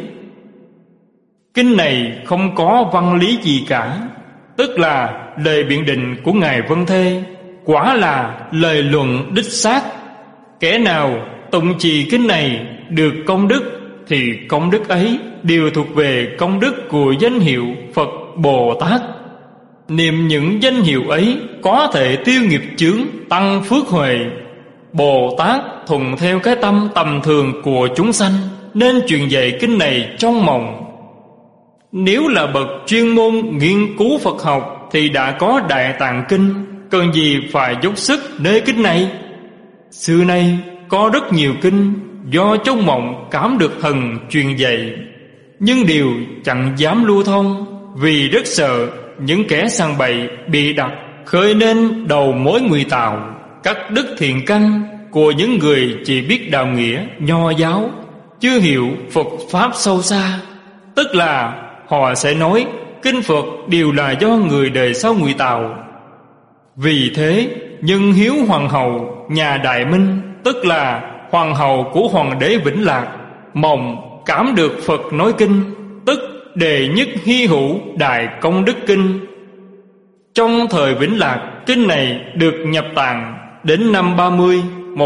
Kinh này không có văn lý gì cả, tức là lời biện định của Ngài Vân Thê, quả là lời luận đích xác. Kẻ nào tụng trì kinh này được công đức thì công đức ấy đều thuộc về công đức của danh hiệu Phật Bồ Tát. Niệm những danh hiệu ấy có thể tiêu nghiệp chướng, tăng phước huệ. Bồ Tát thuận theo cái tâm tầm thường của chúng sanh nên truyền dạy kinh này trong mộng. Nếu là bậc chuyên môn nghiên cứu Phật học thì đã có Đại Tạng Kinh, cần gì phải dốc sức nơi kinh này. Xưa nay có rất nhiều kinh do trong mộng cảm được thần truyền dạy, nhưng đều chẳng dám lưu thông, vì rất sợ những kẻ sằng bậy bị đặt khơi nên đầu mối ngụy tạo, cắt đứt thiện căn của những người chỉ biết đạo nghĩa nho giáo, chưa hiểu Phật pháp sâu xa. Tức là họ sẽ nói kinh Phật đều là do người đời sau ngụy tạo. Vì thế Nhân Hiếu Hoàng hậu nhà Đại Minh, tức là hoàng hậu của Hoàng đế Vĩnh Lạc, mộng cảm được Phật nói kinh, tức Đệ Nhất Hy Hữu Đại Công Đức Kinh. Trong thời Vĩnh Lạc, kinh này được nhập tạng đến năm 30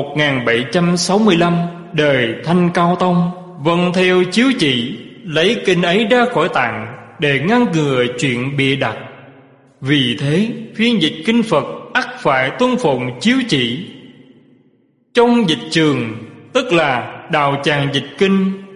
1765 đời Thanh Cao Tông, vâng theo chiếu chỉ lấy kinh ấy ra khỏi tạng để ngăn ngừa chuyện bịa đặt. Vì thế phiên dịch kinh Phật ắt phải tuân phụng chiếu chỉ. Trong dịch trường, tức là đạo tràng dịch kinh,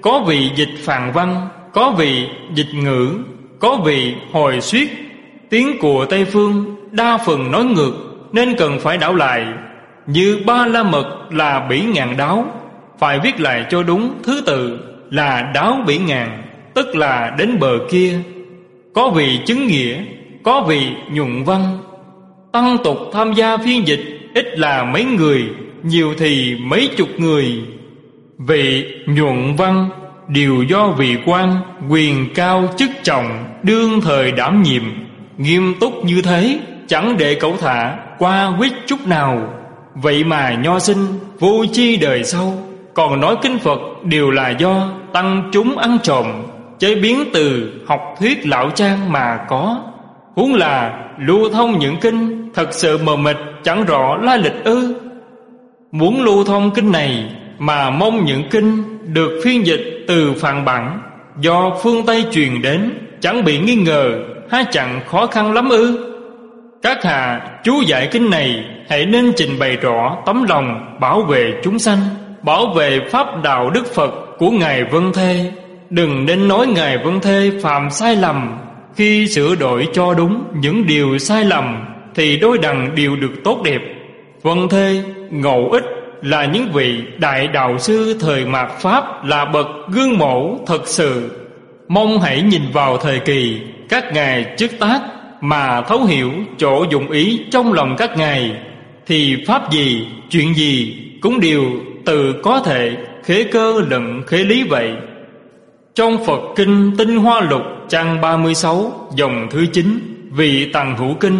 có vị dịch phàn văn, có vị dịch ngữ, có vị hồi suyết. Tiếng của Tây phương đa phần nói ngược, nên cần phải đảo lại. Như Ba La Mật là bỉ ngạn đáo, phải viết lại cho đúng thứ tự là đáo bỉ ngạn, tức là đến bờ kia. Có vị chứng nghĩa, có vị nhuận văn. Tăng tục tham gia phiên dịch, ít là mấy người, nhiều thì mấy chục người. Vị nhuận văn đều do vị quan quyền cao chức trọng đương thời đảm nhiệm, nghiêm túc như thế, chẳng để cẩu thả qua quýt chút nào. Vậy mà nho sinh vô chi đời sau còn nói kinh Phật đều là do tăng chúng ăn trộm, chế biến từ học thuyết lão trang mà có. Huống là lưu thông những kinh thật sự mờ mịt chẳng rõ lai lịch ư? Muốn lưu thông kinh này mà mong những kinh được phiên dịch từ phạn bản do phương Tây truyền đến chẳng bị nghi ngờ, há chẳng khó khăn lắm ư? Các hạ chú giải kinh này hãy nên trình bày rõ tấm lòng bảo vệ chúng sanh, bảo vệ pháp đạo Đức Phật của Ngài Vân Thê. Đừng nên nói Ngài Vân Thê phạm sai lầm. Khi sửa đổi cho đúng những điều sai lầm thì đôi đằng đều được tốt đẹp. Vân Thê, Ngộ Ích là những vị đại đạo sư thời mạt Pháp, là bậc gương mẫu thật sự. Mong hãy nhìn vào thời kỳ các ngài chức tác mà thấu hiểu chỗ dụng ý trong lòng các ngài, thì pháp gì, chuyện gì cũng đều từ có thể khế cơ lẫn khế lý vậy. Trong Phật Kinh Tinh Hoa Lục trang 36 dòng thứ 9 vị Tằng Hữu Kinh,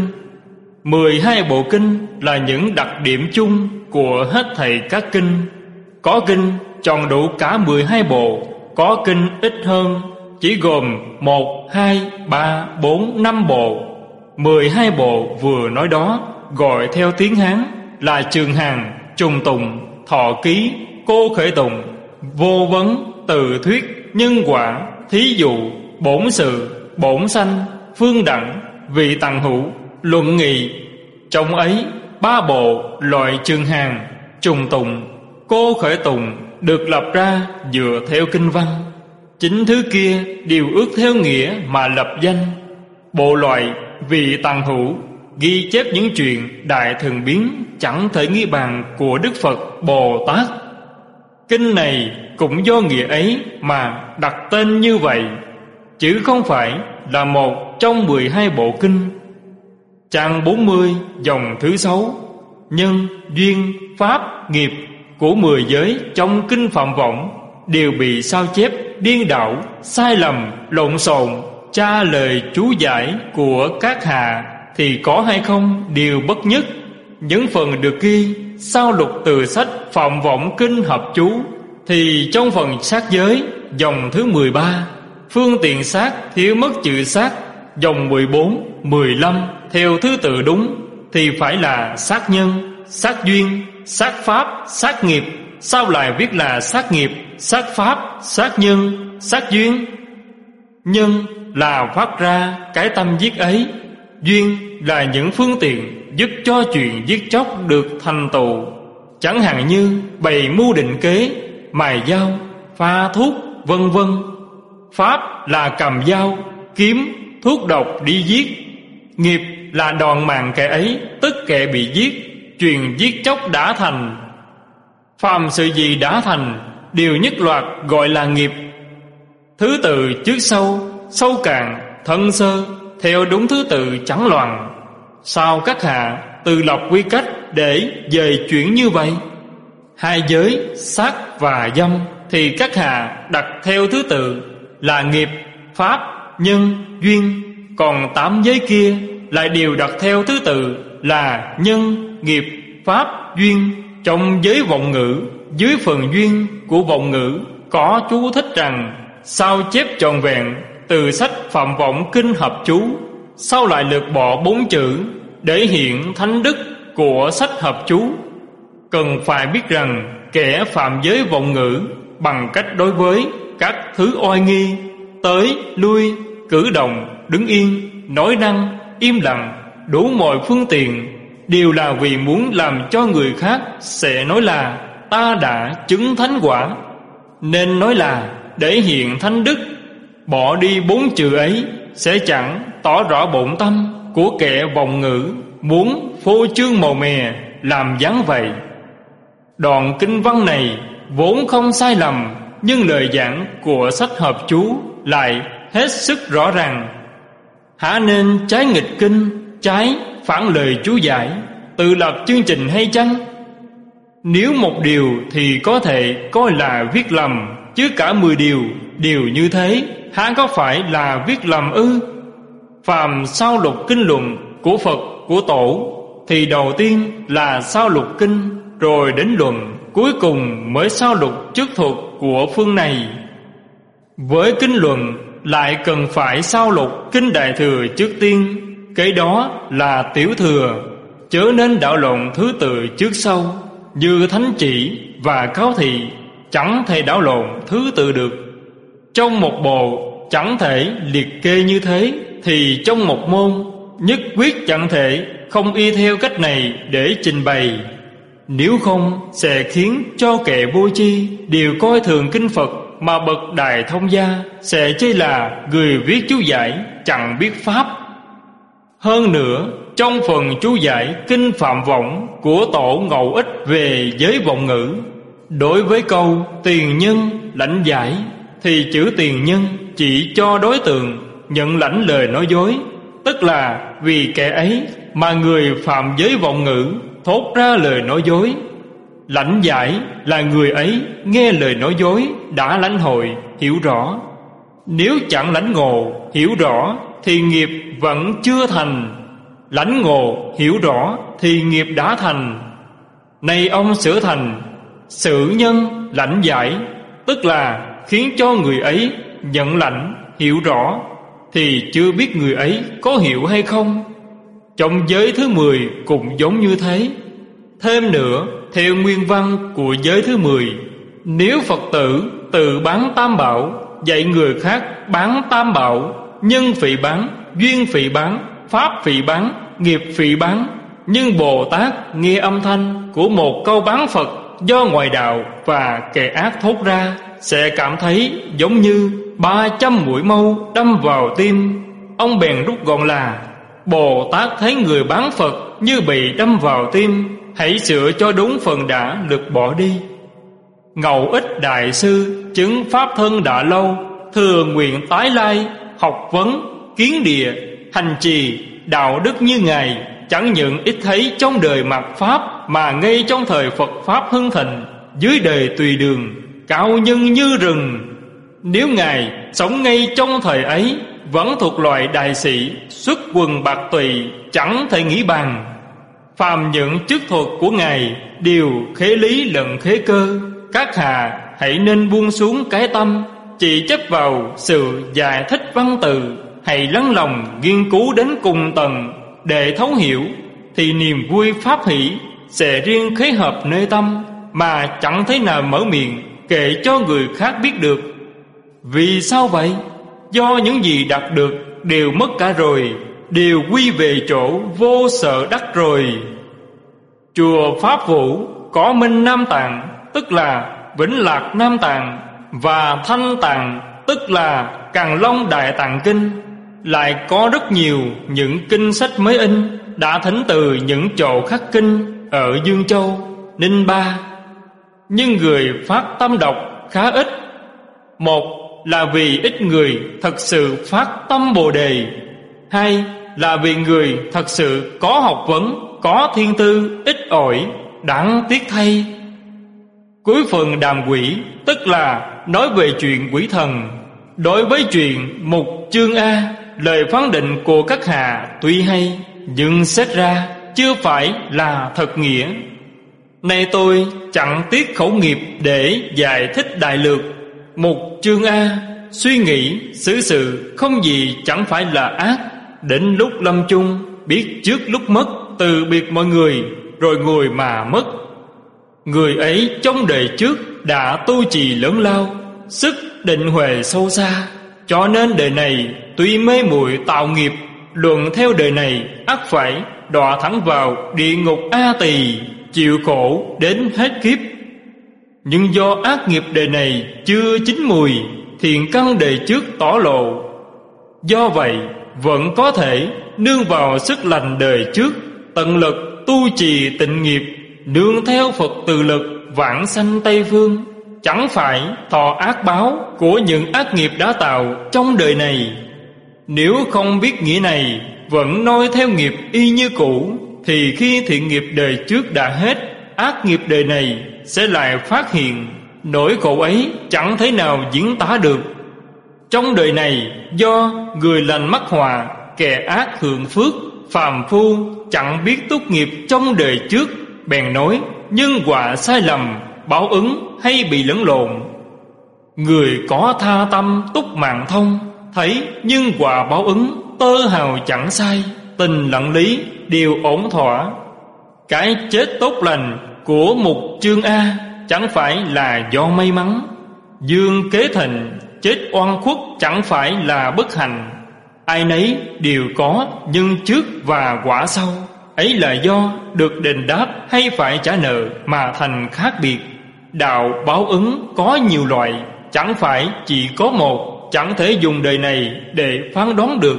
12 bộ kinh là những đặc điểm chung của hết thảy các kinh. Có kinh tròn đủ cả 12 bộ, có kinh ít hơn, chỉ gồm 1, 2, 3, 4, 5 bộ. 12 bộ vừa nói đó gọi theo tiếng Hán là Trường Hàn, Trùng Tùng, Thọ Ký, Cô Khởi Tùng, Vô Vấn, Từ Thuyết, Nhân Quả, Thí Dụ, Bổn Sự, Bổn Sanh, Phương Đẳng, Vị Tằng Hữu, Luận Nghị. Trong ấy 3 bộ loại Trường Hàn, Trùng Tùng, Cô Khởi Tùng được lập ra dựa theo kinh văn. Chính thứ kia đều ước theo nghĩa mà lập danh. Bộ loại Vị Tằng Hữu ghi chép những chuyện đại thường biến chẳng thể nghĩ bàn của Đức Phật Bồ Tát. Kinh này cũng do nghĩa ấy mà đặt tên như vậy, chứ không phải là một trong 12 bộ kinh. Trang 40 dòng thứ 6 nhân, duyên, pháp, nghiệp của 10 giới trong kinh Phạm Võng đều bị sao chép điên đảo, sai lầm, lộn xộn. Tra lời chú giải của các hạ thì có hay không đều bất nhất. Những phần được ghi sao lục từ sách Phạm Võng kinh hợp chú thì trong phần sát giới dòng thứ 13, phương tiện sát thiếu mất chữ sát dòng 14, 15 theo thứ tự đúng thì phải là sát nhân, sát duyên, sát pháp, sát nghiệp. Sao lại viết là sát nghiệp, sát pháp, sát nhân, sát duyên? Nhân là phát ra cái tâm giết ấy, duyên là những phương tiện giúp cho chuyện giết chóc được thành tựu, chẳng hạn như bày mưu định kế, mài dao, pha thuốc, vân vân. Pháp là cầm dao, kiếm, thuốc độc đi giết. Nghiệp là đòn mạng kẻ ấy, tức kẻ bị giết, chuyện giết chóc đã thành. Phàm sự gì đã thành đều nhất loạt gọi là nghiệp. Thứ tự trước sau, sâu cạn, thân sơ, theo đúng thứ tự chẳng loạn. Sao các hạ tự lập quy cách để dời chuyển như vậy? 2 giới sát và dâm thì các hạ đặt theo thứ tự là nghiệp, pháp, nhân, duyên. Còn 8 giới kia lại đều đặt theo thứ tự là nhân, nghiệp, pháp, duyên. Trong giới vọng ngữ, dưới phần duyên của vọng ngữ có chú thích rằng sao chép trọn vẹn từ sách Phạm Võng kinh hợp chú, sao lại lược bỏ 4 chữ để hiện thánh đức của sách hợp chú? Cần phải biết rằng kẻ phạm giới vọng ngữ bằng cách đối với các thứ oai nghi, tới, lui, cử động, đứng yên, nói năng, im lặng, đủ mọi phương tiện đều là vì muốn làm cho người khác sẽ nói là ta đã chứng thánh quả, nên nói là để hiện thánh đức. Bỏ đi 4 chữ ấy sẽ chẳng tỏ rõ bổn tâm của kẻ vọng ngữ, muốn phô trương màu mè làm dáng vậy. Đoạn kinh văn này vốn không sai lầm, nhưng lời giảng của sách hợp chú lại hết sức rõ ràng. Hả nên trái nghịch kinh, trái phản lời chú giải, tự lập chương trình hay chăng? Nếu một điều thì có thể coi là viết lầm, chứ cả 10 điều như thế há có phải là viết lầm ư? Phàm sao lục kinh luận của Phật của Tổ thì đầu tiên là sao lục kinh, rồi đến luận, cuối cùng mới sao lục chức thuật của phương này. Với kinh luận lại cần phải sao lục kinh Đại Thừa trước tiên, cái đó là tiểu thừa, chớ nên đảo lộn thứ tự trước sau. Như thánh chỉ và cáo thị chẳng thể đảo lộn thứ tự được. Trong một bộ chẳng thể liệt kê như thế, thì trong một môn nhất quyết chẳng thể không y theo cách này để trình bày. Nếu không sẽ khiến cho kẻ vô tri đều coi thường kinh Phật mà bậc đại thông gia sẽ chê là người viết chú giải chẳng biết pháp. Hơn nữa, trong phần chú giải kinh Phạm Võng của Tổ Ngẫu Ích về giới vọng ngữ, đối với câu tiền nhân lãnh giải thì chữ tiền nhân chỉ cho đối tượng nhận lãnh lời nói dối, tức là vì kẻ ấy mà người phạm giới vọng ngữ thốt ra lời nói dối. Lãnh giải là người ấy nghe lời nói dối đã lãnh hội hiểu rõ. Nếu chẳng lãnh ngộ hiểu rõ thì nghiệp vẫn chưa thành, lãnh ngộ hiểu rõ thì nghiệp đã thành. Nay ông sửa thành sự nhân lãnh giải, tức là khiến cho người ấy nhận lãnh hiểu rõ, thì chưa biết người ấy có hiểu hay không. Trong giới thứ 10 cũng giống như thế. Thêm nữa, theo nguyên văn của giới thứ 10, nếu Phật tử tự bán tam bảo, dạy người khác bán tam bảo, nhân phỉ bán, duyên phỉ bán, pháp phỉ bán, nghiệp phỉ bán, nhưng Bồ Tát nghe âm thanh của một câu bán Phật do ngoại đạo và kẻ ác thốt ra, sẽ cảm thấy giống như 300 mũi mâu đâm vào tim. Ông bèn rút gọn là: Bồ Tát thấy người bán Phật như bị đâm vào tim, hãy sửa cho đúng phần đã lược bỏ đi. Ngẫu Ích Đại Sư chứng pháp thân đã lâu, thừa nguyện tái lai, học vấn, kiến địa, hành trì, đạo đức như Ngài, chẳng những ít thấy trong đời mạt Pháp, mà ngay trong thời Phật Pháp hưng thịnh, dưới đời tùy đường, cao nhân như rừng. Nếu Ngài sống ngay trong thời ấy, vẫn thuộc loại đại sĩ, xuất quần bạc tùy, chẳng thể nghĩ bàn. Phàm những chức thuật của Ngài đều khế lý lẫn khế cơ. Các hạ hãy nên buông xuống cái tâm chỉ chấp vào sự giải thích văn từ, hãy lắng lòng nghiên cứu đến cùng tầng để thấu hiểu, thì niềm vui pháp hỷ sẽ riêng khế hợp nơi tâm, mà chẳng thấy nào mở miệng kể cho người khác biết được. Vì sao vậy? Do những gì đạt được đều mất cả rồi, đều quy về chỗ vô sở đắc rồi. Chùa Pháp Vũ có Minh Nam Tạng, tức là Vĩnh Lạc Nam Tạng, và Thanh Tạng, tức là Càn Long Đại Tạng Kinh. Lại có rất nhiều những kinh sách mới in đã thỉnh từ những chỗ khắc kinh ở Dương Châu, Ninh Ba. Nhưng người phát tâm đọc khá ít. Một là vì ít người thật sự phát tâm Bồ Đề. Hai là vì người thật sự có học vấn, có thiên tư ít ỏi, đáng tiếc thay. Cuối phần đàm quỷ, tức là nói về chuyện quỷ thần. Đối với chuyện mục chương A, lời phán định của các hạ tuy hay, nhưng xét ra chưa phải là thật nghĩa. Nay tôi chẳng tiếc khẩu nghiệp để giải thích đại lược. Mục chương A, suy nghĩ xử sự không gì chẳng phải là ác. Đến lúc lâm chung, biết trước lúc mất, từ biệt mọi người, rồi ngồi mà mất. Người ấy trong đời trước đã tu trì lớn lao, sức định huệ sâu xa, cho nên đời này tuy mê muội tạo nghiệp, luận theo đời này ắt phải đọa thẳng vào địa ngục A Tỳ, chịu khổ đến hết kiếp. Nhưng do ác nghiệp đời này chưa chín mùi, thiện căn đời trước tỏ lộ. Do vậy vẫn có thể nương vào sức lành đời trước, tận lực tu trì tịnh nghiệp, nương theo Phật từ lực vãng sanh Tây Phương, chẳng phải thọ ác báo của những ác nghiệp đã tạo trong đời này. Nếu không biết nghĩa này, vẫn noi theo nghiệp y như cũ, thì khi thiện nghiệp đời trước đã hết, ác nghiệp đời này sẽ lại phát hiện. Nỗi khổ ấy chẳng thể nào diễn tả được. Trong đời này, do người lành mắc họa, kẻ ác hưởng phước, phàm phu chẳng biết túc nghiệp trong đời trước, bèn nói nhân quả sai lầm, báo ứng hay bị lẫn lộn. Người có tha tâm túc mạng thông, thấy nhân quả báo ứng tơ hào chẳng sai, tình lặng lý đều ổn thỏa. Cái chết tốt lành của Mục Chương A chẳng phải là do may mắn, dương kế thịnh chết oan khuất chẳng phải là bất hạnh. Ai nấy đều có nhân trước và quả sau, ấy là do được đền đáp hay phải trả nợ mà thành khác biệt. Đạo báo ứng có nhiều loại, chẳng phải chỉ có một, chẳng thể dùng đời này để phán đoán được.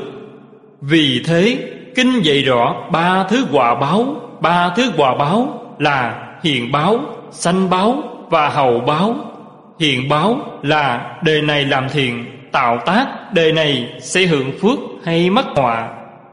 Vì thế kinh dạy rõ ba thứ quả báo. Ba thứ quả báo là hiện báo, sanh báo và hậu báo. Hiện báo là đời này làm thiện, tạo tác, đời này sẽ hưởng phước hay mắc họa.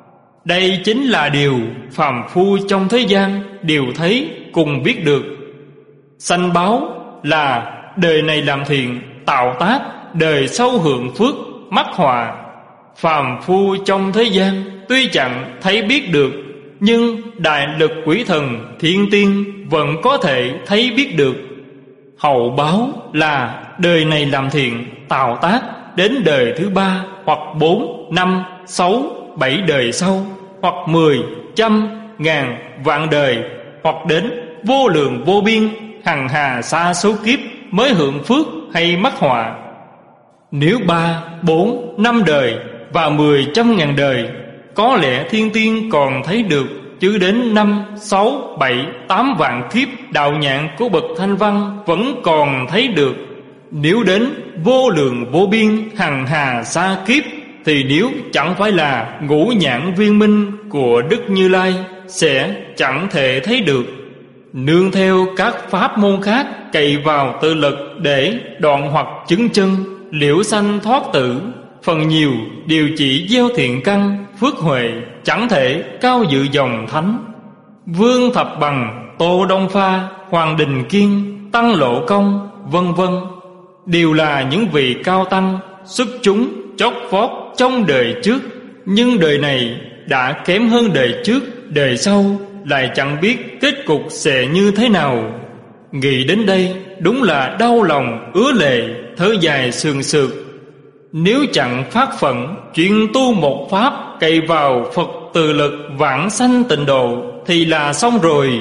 Đây chính là điều phàm phu trong thế gian đều thấy cùng biết được. Sanh báo là đời này làm thiện, tạo tác, đời sau hưởng phước, mắc họa. Phàm phu trong thế gian tuy chẳng thấy biết được, nhưng đại lực quỷ thần, thiên tiên vẫn có thể thấy biết được. Hậu báo là đời này làm thiện, tạo tác, đến đời thứ 3 hoặc 4, 5, 6, 7 đời sau, hoặc 10, trăm, ngàn, vạn đời, hoặc đến vô lượng vô biên, hằng hà sa số kiếp mới hưởng phước hay mắc họa. Nếu 3, 4, 5 đời và 10, trăm, ngàn đời, có lẽ thiên tiên còn thấy được, chứ đến 5, 6, 7, 8 vạn kiếp đạo nhãn của bậc thanh văn vẫn còn thấy được. Nếu đến vô lượng vô biên hằng hà sa kiếp, thì nếu chẳng phải là ngũ nhãn viên minh của Đức Như Lai, sẽ chẳng thể thấy được. Nương theo các pháp môn khác, cậy vào tự lực để đoạn hoặc chứng chân, liễu sanh thoát tử, phần nhiều đều chỉ gieo thiện căn, phước huệ, chẳng thể cao dự dòng thánh. Vương Thập Bằng, Tô Đông Pha, Hoàng Đình Kiên, Tăng Lộ Công, vân vân, đều là những vị cao tăng xuất chúng chót vót trong đời trước, nhưng đời này đã kém hơn đời trước, đời sau lại chẳng biết kết cục sẽ như thế nào. Nghĩ đến đây đúng là đau lòng ứa lệ, thở dài sườn sượt. Nếu chẳng phát phận chuyên tu một pháp, cậy vào Phật từ lực vãng sanh tịnh độ, thì là xong rồi.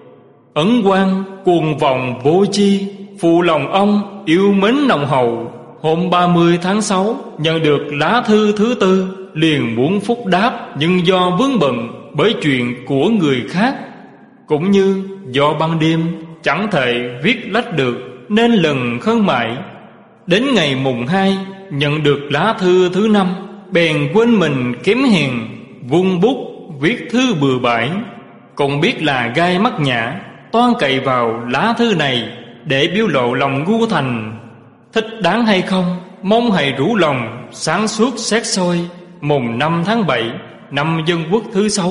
Ấn Quang cuồng vọng vô chi, phụ lòng ông yêu mến nồng hậu. Hôm 30 tháng 6 nhận được lá thư thứ 4, liền muốn phúc đáp, nhưng do vướng bận bởi chuyện của người khác, cũng như do ban đêm chẳng thể viết lách được, nên lần khấn mãi. Đến ngày mùng 2 nhận được lá thư thứ 5, bèn quên mình kém hèn, vung bút viết thư bừa bãi. Cũng biết là gai mắt nhã, toan cậy vào lá thư này để biểu lộ lòng ngu thành. Thích đáng hay không, mong hãy rủ lòng sáng suốt xét soi. Mùng 5 tháng 7 năm Dân Quốc thứ 6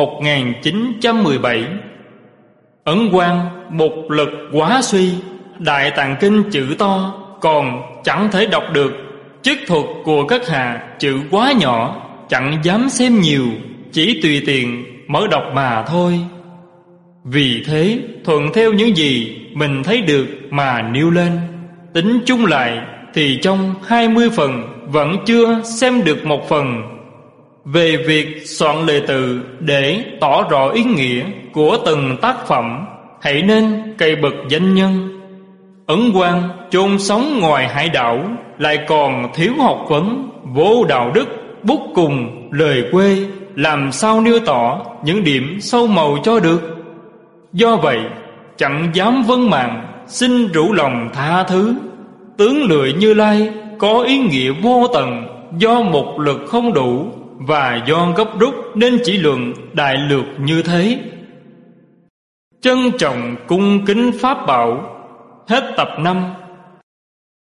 1917. Ấn Quang một lực quá suy, Đại Tạng Kinh chữ to còn chẳng thể đọc được. Chức thuật của các hạ chữ quá nhỏ, chẳng dám xem nhiều, chỉ tùy tiện mở đọc mà thôi. Vì thế thuận theo những gì mình thấy được mà nêu lên. Tính chung lại thì trong 20 phần vẫn chưa xem được một phần. Về việc soạn lời từ để tỏ rõ ý nghĩa của từng tác phẩm, hãy nên cày bậc danh nhân. Ấn Quang chôn sống ngoài hải đảo, lại còn thiếu học vấn, vô đạo đức, bút cùng lời quê, làm sao nêu tỏ những điểm sâu màu cho được. Do vậy chẳng dám vấn mạng, xin rủ lòng tha thứ. Tướng lười Như Lai có ý nghĩa vô tận, do một lực không đủ và do gấp rút nên chỉ luận đại lược như thế. Trân trọng cung kính Pháp Bảo. Hết tập 5.